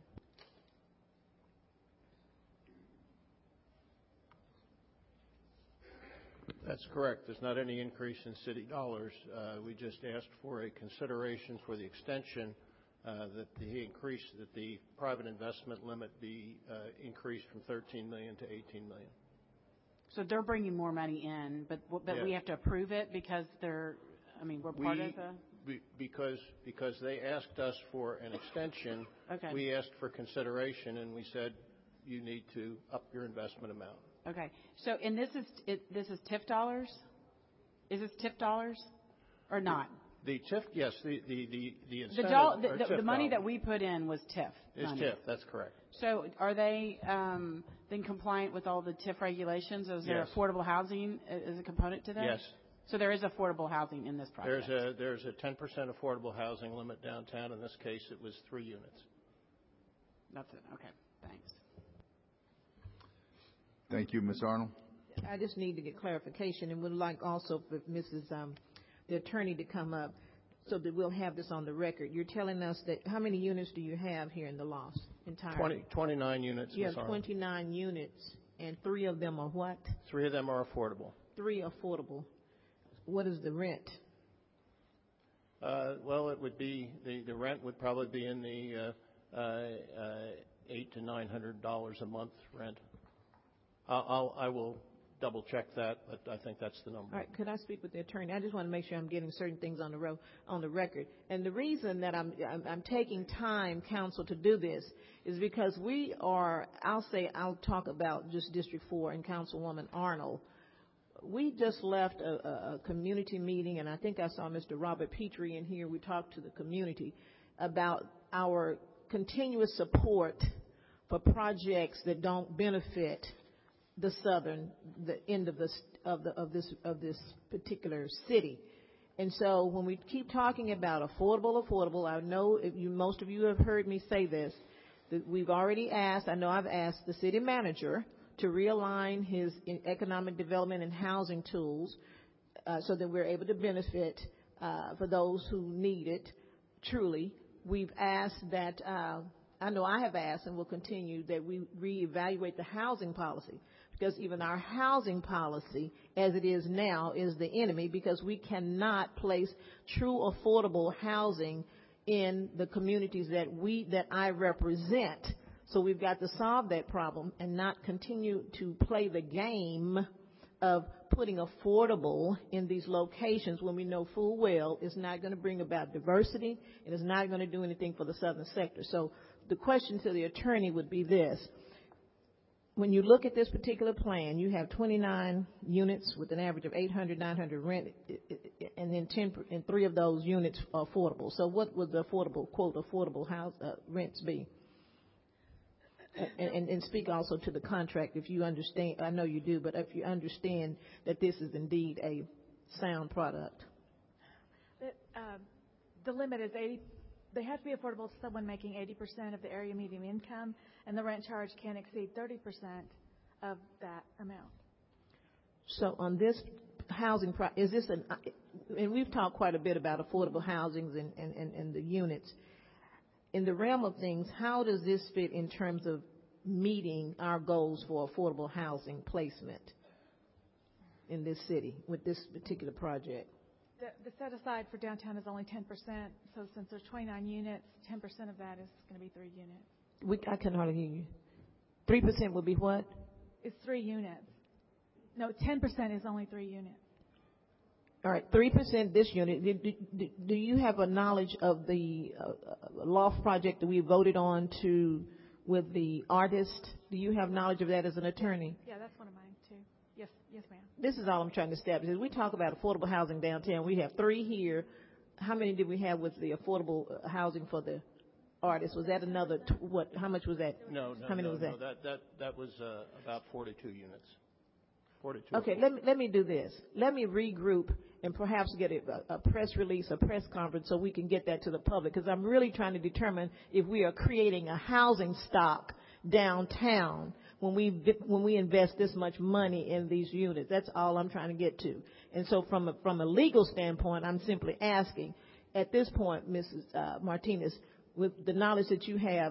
That's correct. There's not any increase in city dollars. We just asked for a consideration for the extension that the private investment limit be increased from $13 million to $18 million. So they're bringing more money in, but Yes. We have to approve it because we're part of the... Because they asked us for an extension, Okay. We asked for consideration, and we said you need to up your investment amount. Okay. So, and this is TIF dollars? Is this TIF dollars or not? The TIF, yes. The incentive the money that we put in was TIF money. Is TIF, that's correct. So are they then compliant with all the TIF regulations? Is there Yes. affordable housing as a component to that? Yes. So there is affordable housing in this project? There's a 10% affordable housing limit downtown. In this case, it was 3 units. That's it. Okay. Thanks. Thank you, Ms. Arnold. I just need to get clarification and would like also for the attorney to come up so that we'll have this on the record. You're telling us that how many units do you have here in the loft entirely? 29 units, You Ms. have Arnold. 29 units, and 3 of them are what? 3 of them are affordable. 3 affordable. What is the rent? Well, it would be the rent would probably be in the $800 to $900 a month rent. I will double check that, but I think that's the number. All right. Could I speak with the attorney? I just want to make sure I'm getting certain things on the record. And the reason that I'm taking time, counsel, to do this is because I'll talk about just District 4 and Councilwoman Arnold. We just left a community meeting, and I think I saw Mr. Robert Petrie in here. We talked to the community about our continuous support for projects that don't benefit the end of this particular city. And so when we keep talking about affordable, I know most of you have heard me say this, that we've already asked, I know I've asked the city manager to realign his economic development and housing tools so that we're able to benefit for those who need it truly. We've asked that, I know I have asked and will continue, that we reevaluate the housing policy, because even our housing policy as it is now is the enemy, because we cannot place true affordable housing in the communities that I represent. So we've got to solve that problem and not continue to play the game of putting affordable in these locations when we know full well it's not going to bring about diversity and it's not going to do anything for the southern sector. So the question to the attorney would be this. When you look at this particular plan, you have 29 units with an average of 800, 900 rent, and then 3 of those units are affordable. So what would the affordable, quote, affordable house rents be? And speak also to the contract if you understand. I know you do, but if you understand that this is indeed a sound product. The limit is 80. They have to be affordable to someone making 80% of the area median income, and the rent charge can't exceed 30% of that amount. So on this housing, is this and we've talked quite a bit about affordable housings and the units. In the realm of things, how does this fit in terms of meeting our goals for affordable housing placement in this city with this particular project? The set aside for downtown is only 10%. So since there's 29 units, 10% of that is going to be 3 units. I can hardly hear you. 3% would be what? It's 3 units. No, 10% is only 3 units. All right, 3% this unit. Do you have a knowledge of the loft project that we voted on with the artist? Do you have knowledge of that as an attorney? Yeah, that's one of mine too. Yes, ma'am. This is all I'm trying to establish. As we talk about affordable housing downtown, we have 3 here. How many did we have with the affordable housing for the artist? Was that another? What? How much was that? No. How many was that? That was about 42 units. 42. Okay, let me do this. Let me regroup and perhaps get a press release, a press conference, so we can get that to the public, because I'm really trying to determine if we are creating a housing stock downtown when we invest this much money in these units. That's all I'm trying to get to. And so from a legal standpoint, I'm simply asking, at this point, Mrs. Martinez, with the knowledge that you have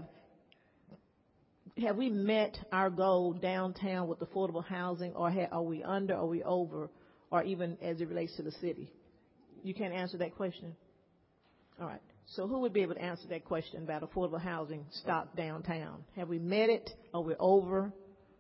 we met our goal downtown with affordable housing, or are we under, are we over, or even as it relates to the city? You can't answer that question? All right. So who would be able to answer that question about affordable housing stock downtown? Have we met it? Are we over?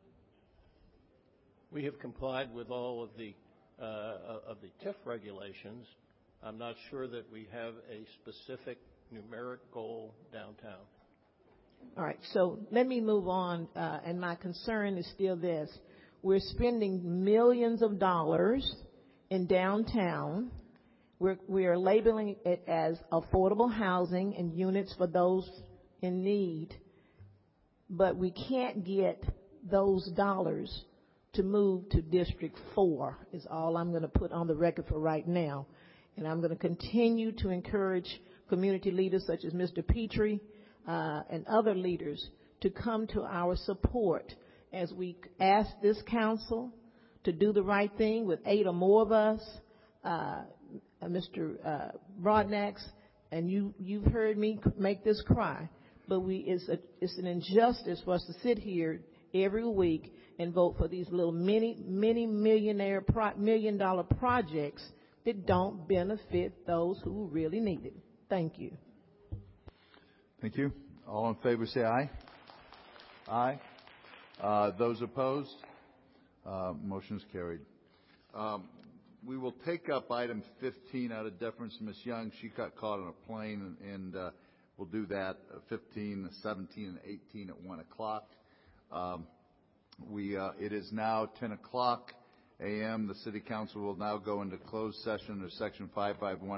We have complied with all of the TIF regulations. I'm not sure that we have a specific numeric goal downtown. All right, so let me move on, and my concern is still this. We're spending millions of dollars in downtown. We are labeling it as affordable housing and units for those in need, but we can't get those dollars to move to District 4 is all I'm going to put on the record for right now. And I'm going to continue to encourage community leaders such as Mr. Petrie, and other leaders to come to our support as we ask this council to do the right thing with 8 or more of us. Mr. Broadnax, and you've heard me make this cry, but it's an injustice for us to sit here every week and vote for these little mini million-dollar projects that don't benefit those who really need it. Thank you. Thank you. All in favor say aye. Aye. Those opposed? Motion is carried. We will take up item 15 out of deference to Ms. Young. She got caught on a plane, and we'll do that 15, 17, and 18 at 1 o'clock. It is now 10 o'clock a.m. The City Council will now go into closed session under Section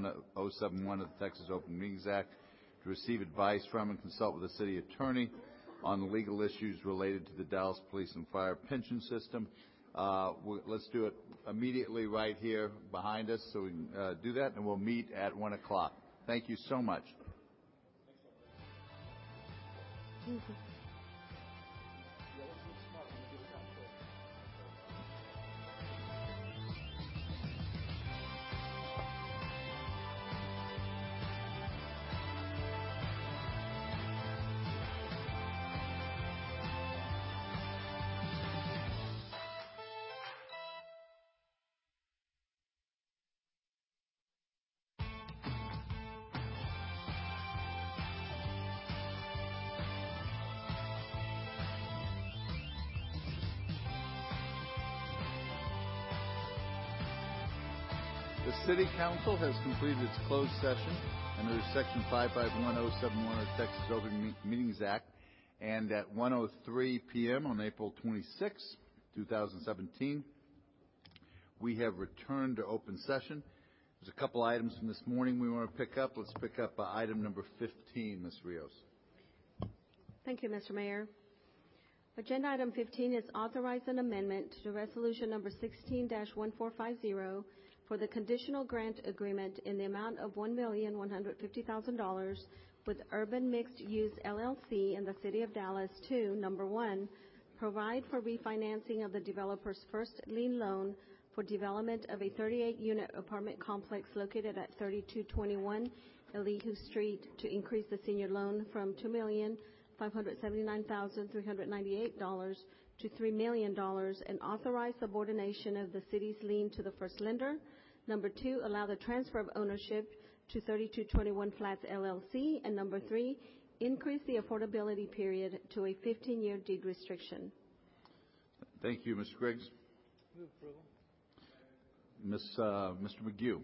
551071 of the Texas Open Meetings Act to receive advice from and consult with the City Attorney on legal issues related to the Dallas Police and Fire pension system. Let's do it immediately right here behind us so we can do that, and we'll meet at 1 o'clock. Thank you so much. The City Council has completed its closed session under Section 551071 of the Texas Open Meetings Act, and at 1:03 p.m. on April 26, 2017, we have returned to open session. There's a couple items from this morning we want to pick up. Let's pick up item number 15, Ms. Rios. Thank you, Mr. Mayor. Agenda item 15 is authorize an amendment to resolution number 16-1450 for the conditional grant agreement in the amount of $1,150,000 with Urban Mixed Use LLC in the City of Dallas to, number one, provide for refinancing of the developer's first lien loan for development of a 38-unit apartment complex located at 3221 Elihu Street to increase the senior loan from $2,579,398 to $3 million and authorize subordination of the city's lien to the first lender. Number two, allow the transfer of ownership to 3221 Flats LLC. And number three, increase the affordability period to a 15-year deed restriction. Thank you, Mr. Griggs. Move approval. Mr. McGue.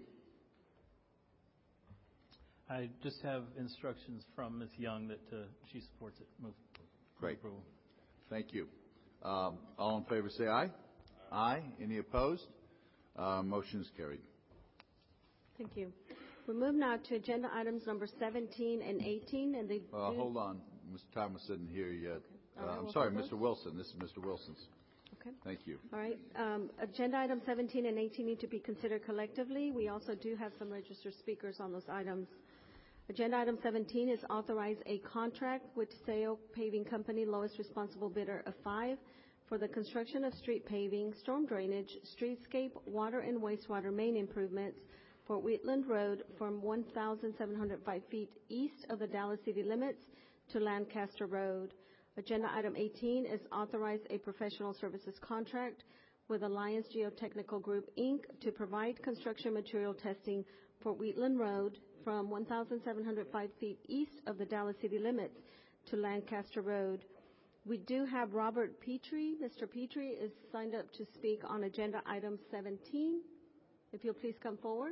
I just have instructions from Ms. Young that she supports it. Move. Great. Approval. Thank you. All in favor say aye. Aye. Any opposed? Motion is carried. Thank you. We move now to agenda items number 17 and 18. And hold on. Mr. Thomas isn't here yet. Okay. I'm sorry, Mr. Wilson. This is Mr. Wilson's. Okay. Thank you. All right. Agenda items 17 and 18 need to be considered collectively. We also do have some registered speakers on those items. Agenda item 17 is authorize a contract with Sale Paving Company, lowest responsible bidder of 5, for the construction of street paving, storm drainage, streetscape, water and wastewater main improvements for Wheatland Road from 1,705 feet east of the Dallas city limits to Lancaster Road. Agenda item 18 is authorize a professional services contract with Alliance Geotechnical Group, Inc. to provide construction material testing for Wheatland Road from 1,705 feet east of the Dallas city limits to Lancaster Road. We do have Robert Petrie. Mr. Petrie is signed up to speak on agenda item 17. If you'll please come forward.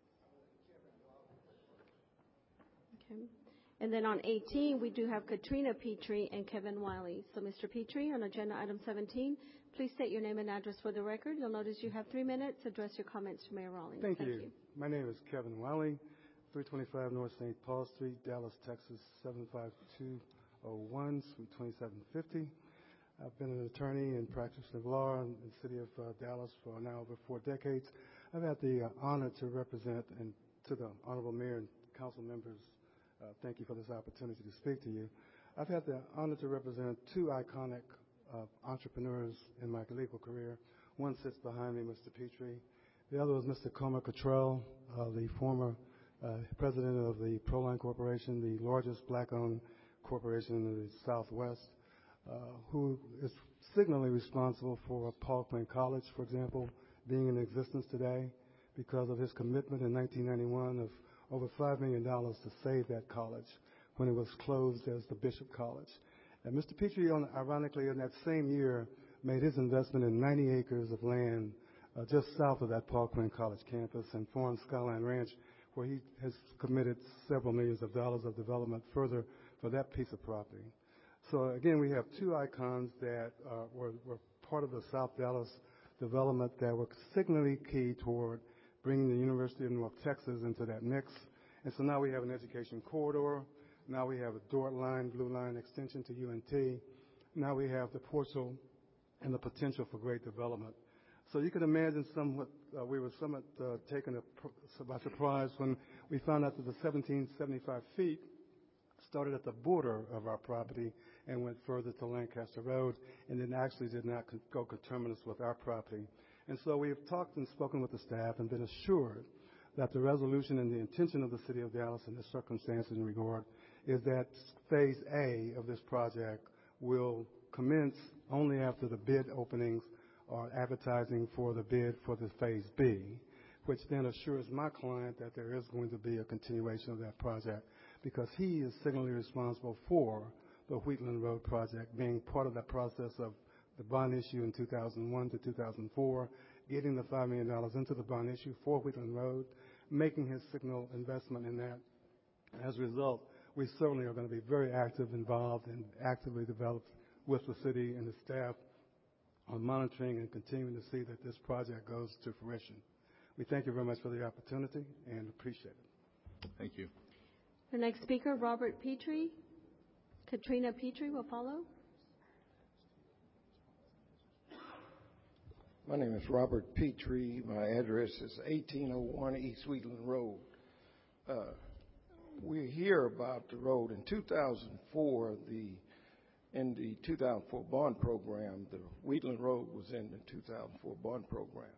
Okay. And then on 18, we do have Katrina Petrie and Kevin Wiley. So, Mr. Petrie, on agenda item 17, please state your name and address for the record. You'll notice you have 3 minutes to address your comments to Mayor Rawlings. Thank you. My name is Kevin Wiley, 325 North St. Paul Street, Dallas, Texas, 75201, Suite 2750. I've been an attorney and practicing law in the city of Dallas for now over 4 decades. I've had the honor to represent, and to the Honorable Mayor and council members, thank you for this opportunity to speak to you. I've had the honor to represent 2 iconic entrepreneurs in my legal career. One sits behind me, Mr. Petrie. The other was Mr. Comer Cottrell, the former president of the Proline Corporation, the largest black-owned corporation in the Southwest, who is signally responsible for Paul Quinn College, for example, being in existence today because of his commitment in 1991 of over $5 million to save that college when it was closed as the Bishop College. And Mr. Petrie, ironically, in that same year, made his investment in 90 acres of land just south of that Paul Quinn College campus and formed Skyline Ranch, where he has committed several millions of dollars of development further for that piece of property. So again, we have 2 icons that were part of the South Dallas development that were signally key toward bringing the University of North Texas into that mix. And so now we have an education corridor. Now we have a Dort Line, Blue Line extension to UNT. Now we have the Portal and the potential for great development. So you can imagine we were somewhat taken by surprise when we found out that the 1775 feet started at the border of our property and went further to Lancaster Road, and then actually did not go coterminous with our property. And so we have talked and spoken with the staff and been assured that the resolution and the intention of the City of Dallas in this circumstance in regard is that Phase A of this project will commence only after the bid openings or advertising for the bid for the Phase B, which then assures my client that there is going to be a continuation of that project, because he is signally responsible for the Wheatland Road project, being part of that process of the bond issue in 2001 to 2004, getting the $5 million into the bond issue for Wheatland Road, making his signal investment in that. As a result, we certainly are going to be very involved and actively developed with the city and the staff on monitoring and continuing to see that this project goes to fruition. We thank you very much for the opportunity and appreciate it. Thank you. The next speaker, Robert Petrie. Katrina Petrie will follow. My name is Robert Petrie. My address is 1801 East Wheatland Road. We hear about the road. In 2004, in the 2004 bond program, the Wheatland Road was in the 2004 bond program.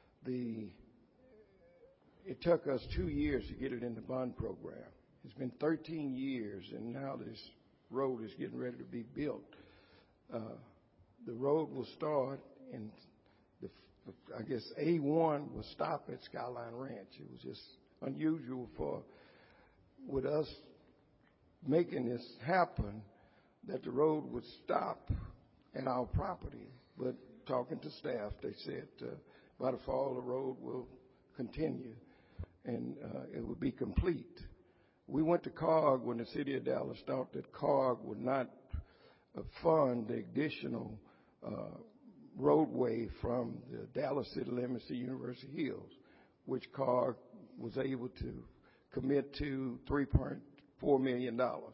It took us 2 years to get it in the bond program. It's been 13 years, and now this road is getting ready to be built. The road will start, and I guess A1 will stop at Skyline Ranch. It was just unusual with us making this happen, that the road would stop at our property. But talking to staff, they said by the fall the road will continue and it would be complete. We went to COG when the City of Dallas thought that COG would not fund the additional roadway from the Dallas city limits to University Hills, which COG was able to commit to $3.4 million.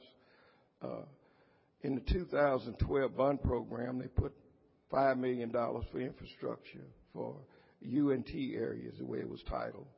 In the 2012 bond program, they put $5 million for infrastructure for UNT areas, the way it was titled.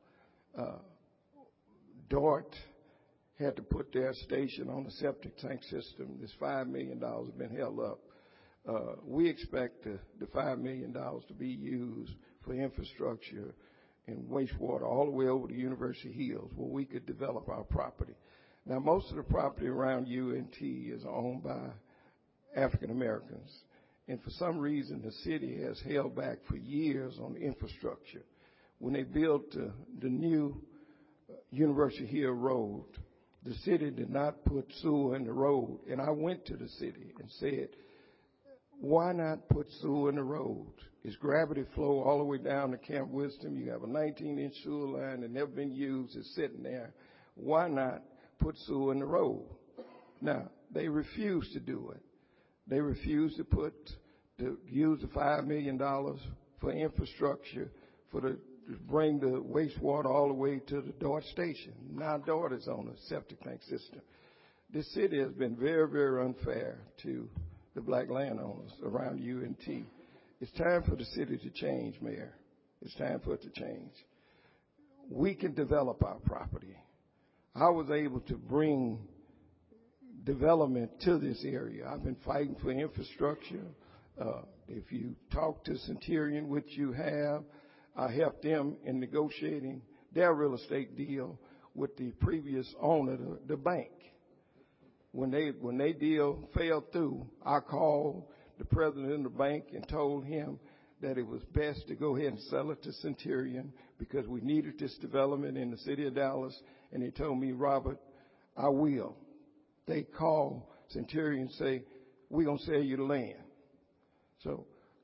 Dort had to put their station on the septic tank system. This $5 million has been held up. We expect the $5 million to be used for infrastructure and wastewater all the way over to University Hills, where we could develop our property. Now, most of the property around UNT is owned by African Americans, and for some reason the city has held back for years on the infrastructure. When they built the new University Hill Road, the city did not put sewer in the road, and I went to the city and said, why not put sewer in the road? It's gravity flow all the way down to Camp Wisdom. You have a 19-inch sewer line that never been used. It's sitting there. Why not put sewer in the road? Now, they refused to do it. They refused to use the $5 million for infrastructure to bring the wastewater all the way to the Dort station. Now Dort is on a septic tank system. This city has been very, very unfair to the black landowners around UNT. It's time for the city to change, Mayor. It's time for it to change. We can develop our property. I was able to bring development to this area. I've been fighting for infrastructure. If you talk to Centurion, which you have, I helped them in negotiating their real estate deal with the previous owner, the bank. When they deal fell through, I called the president of the bank and told him that it was best to go ahead and sell it to Centurion because we needed this development in the city of Dallas. And he told me, Robert, I will. They called Centurion and say, we're going to sell you the land. So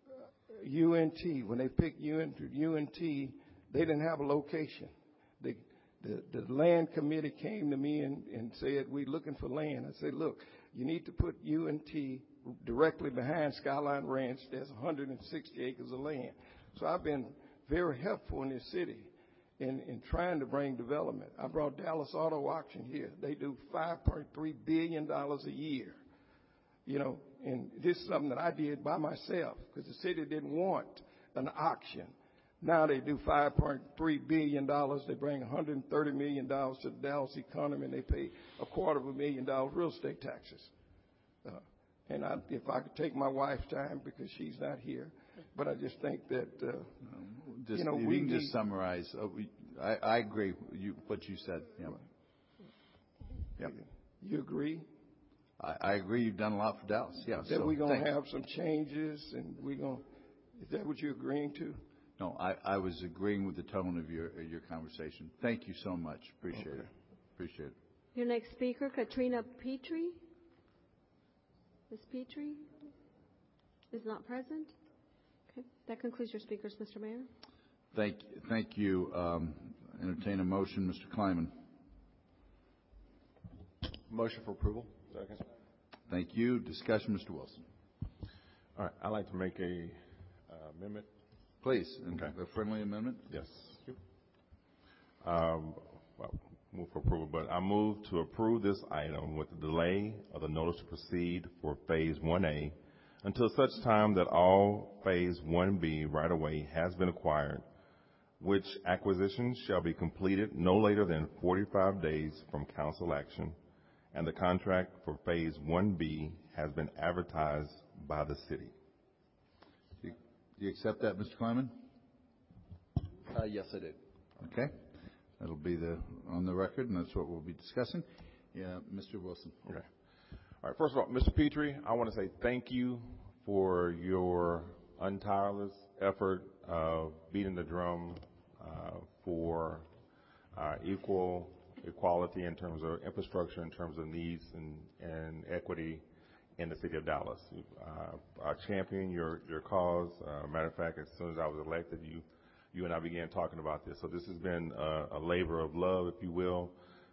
UNT, when they picked UNT, they didn't have a location. The land committee came to me and said, we're looking for land. I said, look, you need to put UNT directly behind Skyline Ranch. There's 160 acres of land. So I've been very helpful in this city. in trying to bring development. I brought Dallas Auto Auction here. They do $5.3 billion a year. You know, and this is something that I did by myself because the city didn't want an auction. Now they do $5.3 billion. They bring $130 million to the Dallas economy, and they pay $250,000 real estate taxes. And if I could take my wife's time because she's not here, but I just think that, you know, we can just summarize. I agree with what you said. Yeah. Yep. You agree? I agree. You've done a lot for Dallas. Yeah. That we're going to have some changes, and is that what you're agreeing to? No, I was agreeing with the tone of your conversation. Thank you so much. Appreciate it. Appreciate it. Your next speaker, Katrina Petrie. Ms. Petrie is not present. Okay, that concludes your speakers, Mr. Mayor. Thank you. Entertain a motion, Mr. Kleiman. Motion for approval. Second. Thank you. Discussion, Mr. Wilson. All right. I'd like to make a amendment. Please. Okay. A friendly amendment? Yes. Well, move for approval, but I move to approve this item with the delay of the notice to proceed for Phase 1A until such time that all Phase 1B right-of-way has been acquired, which acquisition shall be completed no later than 45 days from council action, and the contract for Phase 1B has been advertised by the city. Do you accept that, Mr. Kleiman? Yes, I do. Okay. That'll be on the record, and that's what we'll be discussing. Yeah, Mr. Wilson. Okay. All right. First of all, Mr. Petrie, I want to say thank you for your untireless effort of beating the drum for equality in terms of infrastructure, in terms of needs and equity in the city of Dallas. I champion your cause. Matter of fact, as soon as I was elected, you and I began talking about this. So this has been a labor of love, if you will,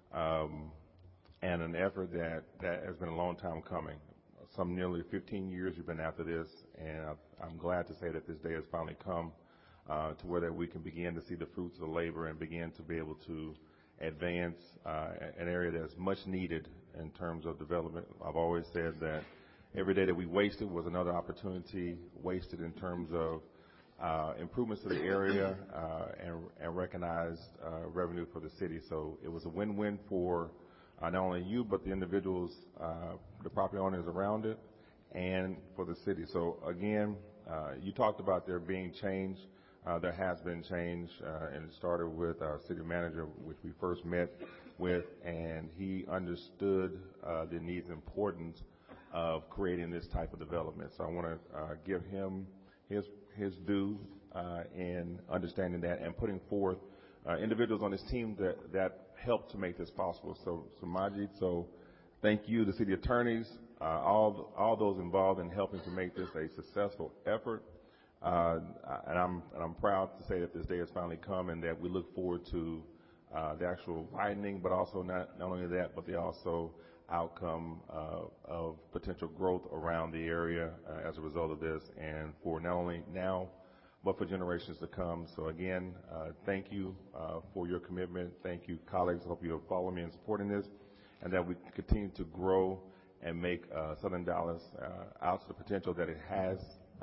and an effort that has been a long time coming. Some nearly 15 years you've been after this, and I'm glad to say that this day has finally come to where that we can begin to see the fruits of the labor and begin to be able to advance an area that's much needed in terms of development. I've always said that every day that we wasted was another opportunity wasted in terms of improvements to the area and recognized revenue for the city. So it was a win-win for not only you, but the individuals, the property owners around it, and for the city. So again, you talked about there being change. There has been change, and it started with our city manager, which we first met with, and he understood the needs and importance of creating this type of development. So I want to give him his due in understanding that and putting forth individuals on his team that helped to make this possible. So Majid, so thank you, the city attorneys, all those involved in helping to make this a successful effort. And I'm proud to say that this day has finally come, and that we look forward to the actual widening, but also not only that, but the also outcome of potential growth around the area as a result of this, and for not only now, but for generations to come. So again, thank you for your commitment. Thank you, colleagues. I hope you'll follow me in supporting this, and that we continue to grow and make Southern Dallas out to the potential that it has,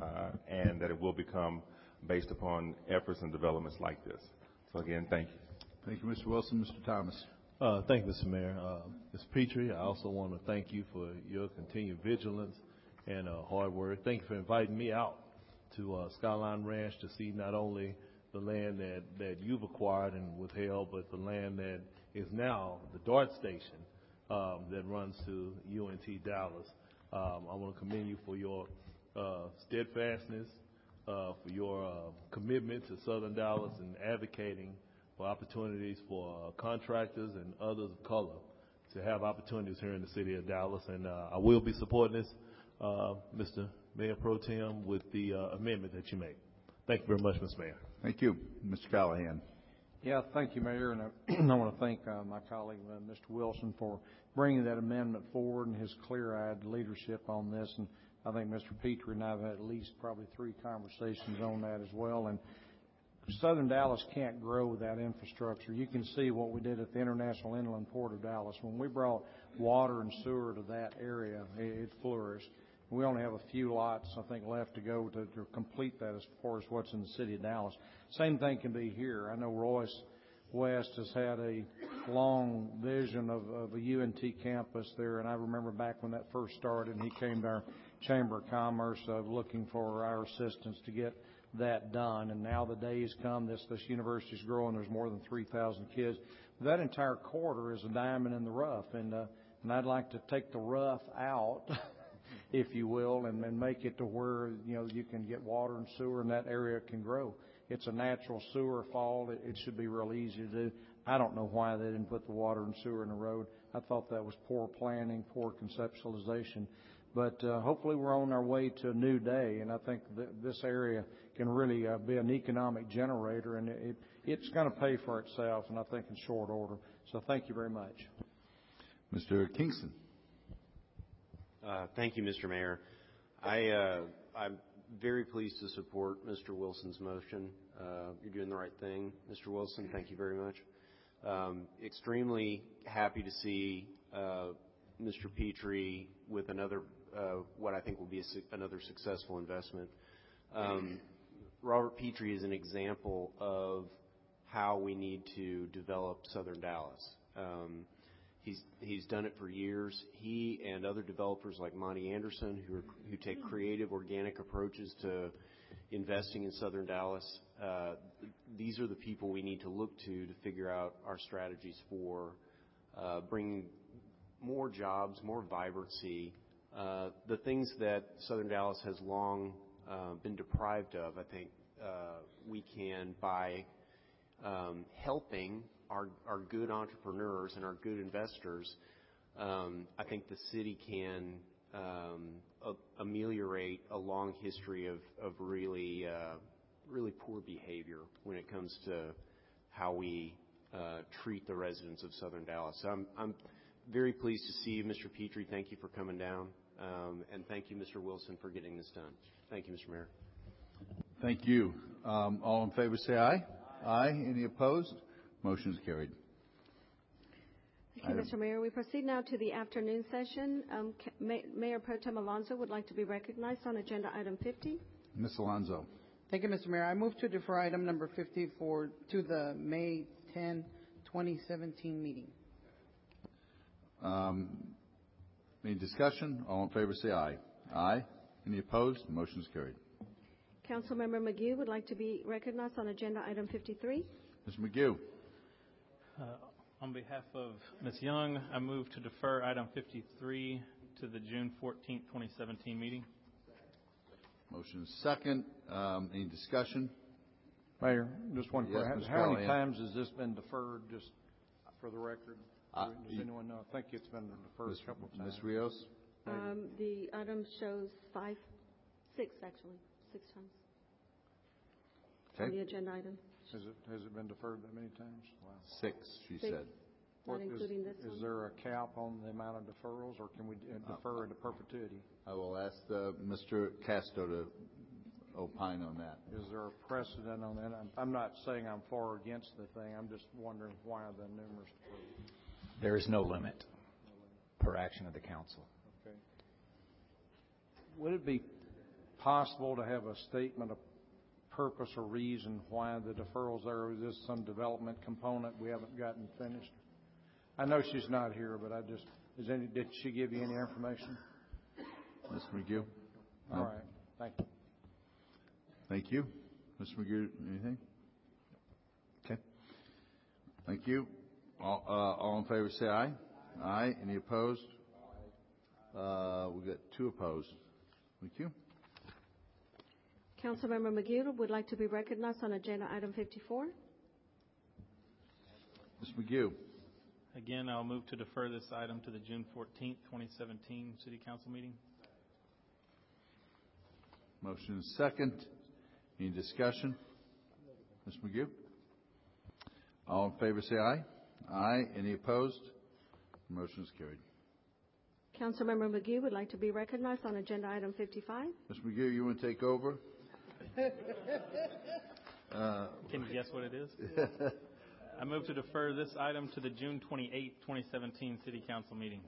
and that it will become based upon efforts and developments like this. So again, thank you. Thank you, Mr. Wilson. Mr. Thomas. Thank you, Mr. Mayor. Ms. Petrie, I also want to thank you for your continued vigilance and hard work. Thank you for inviting me out to Skyline Ranch to see not only the land that you've acquired and withheld, but the land that is now the DART station that runs to UNT Dallas. I want to commend you for your steadfastness, for your commitment to Southern Dallas and advocating for opportunities for contractors and others of color to have opportunities here in the city of Dallas. And I will be supporting this, Mr. Mayor Pro Tem, with the amendment that you made. Thank you very much, Mr. Mayor. Thank you. Mr. Callahan. Yeah, thank you, Mayor. And I want to thank my colleague, Mr. Wilson, for bringing that amendment forward and his clear-eyed leadership on this. And I think Mr. Petrie and I have had at least probably 3 conversations on that as well. And Southern Dallas can't grow without infrastructure. You can see what we did at the International Inland Port of Dallas. When we brought water and sewer to that area, it flourished. We only have a few lots, I think, left to go to complete that as far as what's in the city of Dallas. Same thing can be here. I know Royce West has had a long vision of a UNT campus there, and I remember back when that first started, and he came to our Chamber of Commerce looking for our assistance to get that done. And now the day's come, this university's growing. There's more than 3,000 kids. That entire corridor is a diamond in the rough, and I'd like to take the rough out, if you will, and make it to where, you can get water and sewer and that area can grow. It's a natural sewer fall. It should be real easy to do. I don't know why they didn't put the water and sewer in the road. I thought that was poor planning, poor conceptualization. But hopefully we're on our way to a new day, and I think this area can really be an economic generator, and it's going to pay for itself, and I think in short order. So thank you very much. Mr. Kingston. Thank you, Mr. Mayor. I'm very pleased to support Mr. Wilson's motion. You're doing the right thing, Mr. Wilson. Thank you very much. Extremely happy to see Mr. Petrie with another, what I think will be another successful investment. Robert Petrie is an example of how we need to develop Southern Dallas. He's done it for years. He and other developers like Monty Anderson, who take creative, organic approaches to investing in Southern Dallas, these are the people we need to look to figure out our strategies for bringing more jobs, more vibrancy, the things that Southern Dallas has long been deprived of. I think we can, by helping our good entrepreneurs and our good investors, I think the city can ameliorate a long history of really poor behavior when it comes to how we treat the residents of Southern Dallas. So I'm very pleased to see you, Mr. Petrie. Thank you for coming down. And thank you, Mr. Wilson, for getting this done. Thank you, Mr. Mayor. Thank you. All in favor say aye. Aye. Any opposed? Motion is carried. Thank you, Mr. Mayor. We proceed now to the afternoon session. Mayor Pro Tem Alonso would like to be recognized on agenda item 50. Ms. Alonso. Thank you, Mr. Mayor. I move to defer item number 50 to the May 10, 2017 meeting. Any discussion? All in favor say aye. Aye. Any opposed? Motion is carried. Councilmember McGee would like to be recognized on agenda item 53. Mr. McGee. On behalf of Ms. Young, I move to defer item 53 to the June 14, 2017 meeting. Motion is second. Any discussion? Mayor, just one question. Yes, how many times has this been deferred, just for the record? Does anyone know? I think it's been deferred a couple of times. Ms. Rios? The item shows 6 times. Okay. On the agenda item. Has it been deferred that many times? Wow. 6, she said. Not including this one. Is there a cap on the amount of deferrals, or can we defer into perpetuity? I will ask Mr. Castro to opine on that. Is there a precedent on that? I'm not saying I'm for or against the thing. I'm just wondering why the numerous deferrals. There is no limit per action of the council. Okay. Would it be possible to have a statement of purpose or reason why the deferrals are? Is this some development component we haven't gotten finished? I know she's not here, but did she give you any information? Ms. McGee? All right. Thank you. Thank you. Mr. McGee, anything? Okay. Thank you. All in favor say aye. Aye. Any opposed? We've got 2 opposed. Thank you. Councilmember McGee would like to be recognized on agenda item 54. Ms. McGee. Again, I'll move to defer this item to the June 14, 2017 City Council meeting. Motion is second. Any discussion? Ms. McGee? All in favor say aye. Aye. Any opposed? Motion is carried. Councilmember McGee would like to be recognized on agenda item 55. Ms. McGee, you want to take over? Can you guess what it is? I move to defer this item to the June 28, 2017 City Council meeting.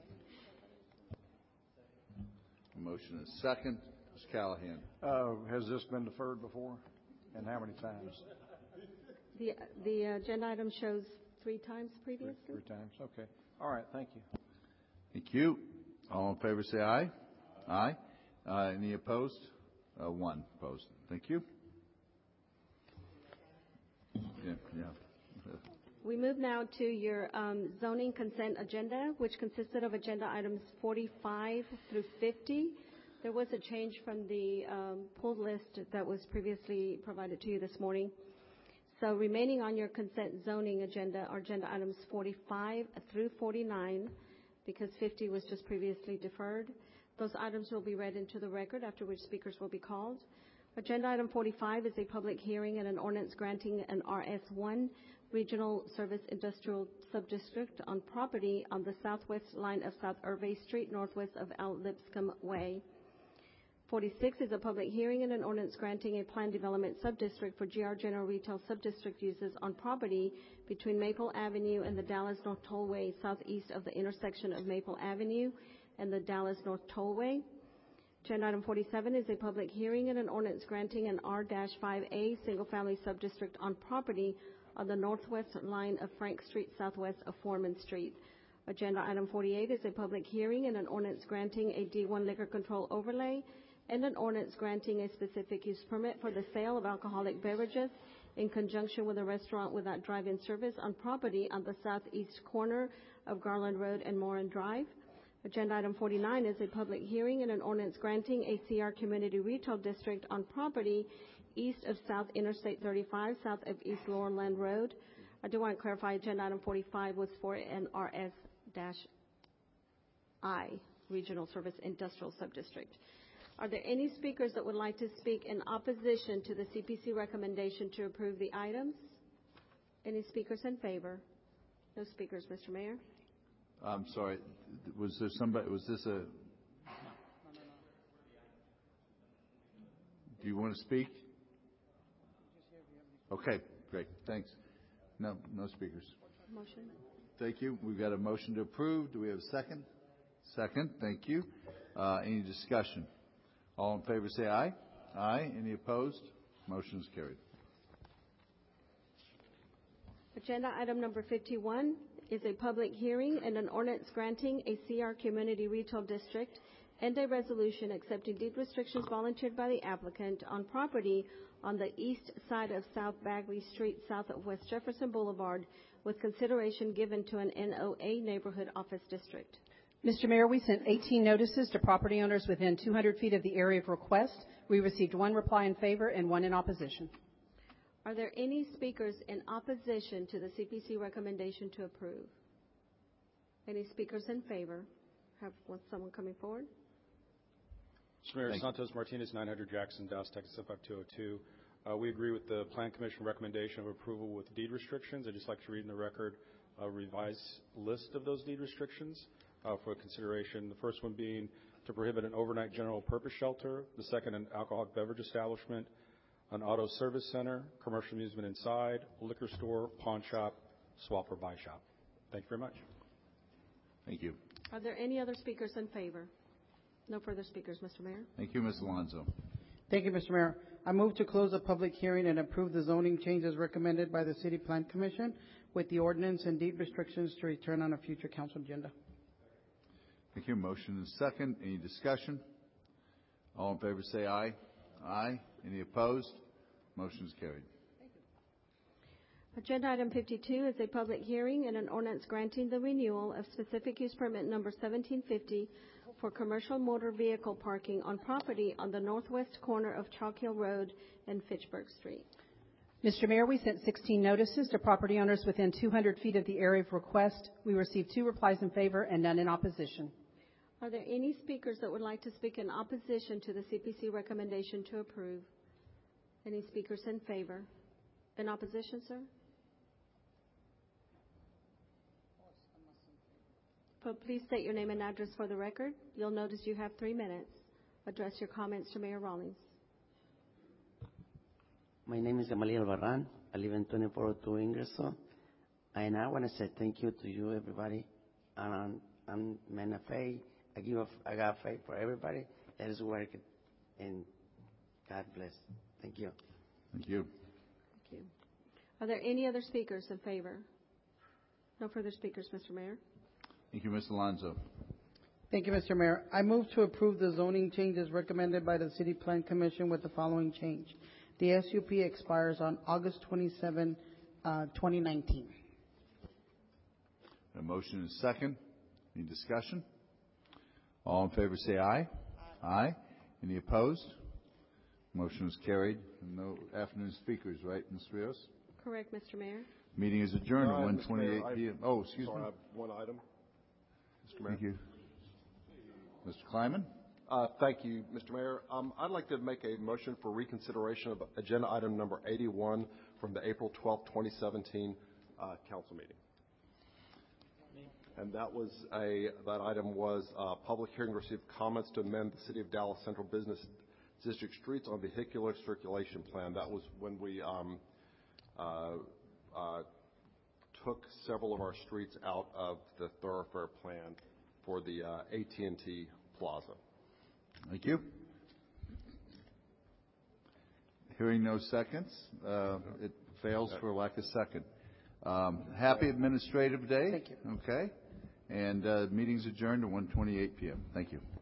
Motion is second. Ms. Callahan. Has this been deferred before? And how many times? The agenda item shows 3 times previously. Three times. Okay. All right. Thank you. Thank you. All in favor say aye. Aye. Any opposed? 1 opposed. Thank you. Yeah. We move now to your zoning consent agenda, which consisted of agenda items 45 through 50. There was a change from the pulled list that was previously provided to you this morning. So remaining on your consent zoning agenda are agenda items 45 through 49, because 50 was just previously deferred. Those items will be read into the record, after which speakers will be called. Agenda item 45 is a public hearing and an ordinance granting an RS1 Regional Service Industrial Subdistrict on property on the southwest line of South Hervey Street, northwest of Al Lipscomb Way. 46 is a public hearing and an ordinance granting a planned development subdistrict for GR General Retail Subdistrict uses on property between Maple Avenue and the Dallas North Tollway, southeast of the intersection of Maple Avenue and the Dallas North Tollway. Agenda item 47 is a public hearing and an ordinance granting an R-5A single-family subdistrict on property on the northwest line of Frank Street, southwest of Foreman Street. Agenda item 48 is a public hearing and an ordinance granting a D1 liquor control overlay and an ordinance granting a specific use permit for the sale of alcoholic beverages in conjunction with a restaurant without drive-in service on property on the southeast corner of Garland Road and Moran Drive. Agenda item 49 is a public hearing and an ordinance granting a CR Community Retail District on property east of South Interstate 35, south of East Lowerland Road. I do want to clarify, agenda item 45 was for an RS-I, Regional Service Industrial Subdistrict. Are there any speakers that would like to speak in opposition to the CPC recommendation to approve the items? Any speakers in favor? No speakers, Mr. Mayor. I'm sorry. Was there somebody? Was this a? Do you want to speak? Okay, great. Thanks. No speakers. Motion. Thank you. We've got a motion to approve. Do we have a second? Second. Thank you. Any discussion? All in favor say aye. Aye. Any opposed? Motion is carried. Agenda item number 51 is a public hearing and an ordinance granting a CR Community Retail District and a resolution accepting deed restrictions volunteered by the applicant on property on the east side of South Bagley Street, south of West Jefferson Boulevard, with consideration given to an NOA neighborhood office district. Mr. Mayor, we sent 18 notices to property owners within 200 feet of the area of request. We received 1 reply in favor and 1 in opposition. Are there any speakers in opposition to the CPC recommendation to approve? Any speakers in favor? Someone coming forward? Mr. Mayor, Santos Martinez, 900 Jackson, Dallas, Texas, 55202. We agree with the Plan Commission recommendation of approval with deed restrictions. I'd just like to read in the record a revised list of those deed restrictions for consideration. The first one being to prohibit an overnight general purpose shelter. The second, an alcoholic beverage establishment, an auto service center, commercial amusement inside, liquor store, pawn shop, swap or buy shop. Thank you very much. Thank you. Are there any other speakers in favor? No further speakers, Mr. Mayor. Thank you, Ms. Alonzo. Thank you, Mr. Mayor. I move to close the public hearing and approve the zoning changes recommended by the City Plan Commission with the ordinance and deed restrictions to return on a future council agenda. Thank you. Motion is second. Any discussion? All in favor say aye. Aye. Any opposed? Motion is carried. Agenda item 52 is a public hearing and an ordinance granting the renewal of specific use permit number 1750 for commercial motor vehicle parking on property on the northwest corner of Chalk Hill Road and Fitchburg Street. Mr. Mayor, we sent 16 notices to property owners within 200 feet of the area of request. We received 2 replies in favor and none in opposition. Are there any speakers that would like to speak in opposition to the CPC recommendation to approve? Any speakers in favor? In opposition, sir? Please state your name and address for the record. You'll notice you have 3 minutes. Address your comments to Mayor Rawlings. My name is Emmanuel Barran. I live in 2402 Ingersoll. And I want to say thank you to you, everybody. I'm man of faith. I got faith for everybody that is working. And God bless. Thank you. Thank you. Thank you. Are there any other speakers in favor? No further speakers, Mr. Mayor. Thank you, Ms. Alonso. Thank you, Mr. Mayor. I move to approve the zoning changes recommended by the City Plan Commission with the following change. The SUP expires on August 27, 2019. A motion is second. Any discussion? All in favor say aye. Aye. Any opposed? Motion is carried. No afternoon speakers, right, Ms. Rios? Correct, Mr. Mayor. Meeting is adjourned at Mr. Mayor, 1:28 p.m. Oh, excuse sorry, me. I have one item, Mr. Mayor. Thank you. Mr. Kleiman? Thank you, Mr. Mayor. I'd like to make a motion for reconsideration of agenda item number 81 from the April 12, 2017 council meeting. And that item was a public hearing received comments to amend the City of Dallas Central Business District streets on vehicular circulation plan. That was when we took several of our streets out of the thoroughfare plan for the AT&T Plaza. Thank you. Hearing no seconds, it fails for lack of second. Happy Administrative Day. Thank you. Okay. And meeting's adjourned at 1:28 p.m. Thank you.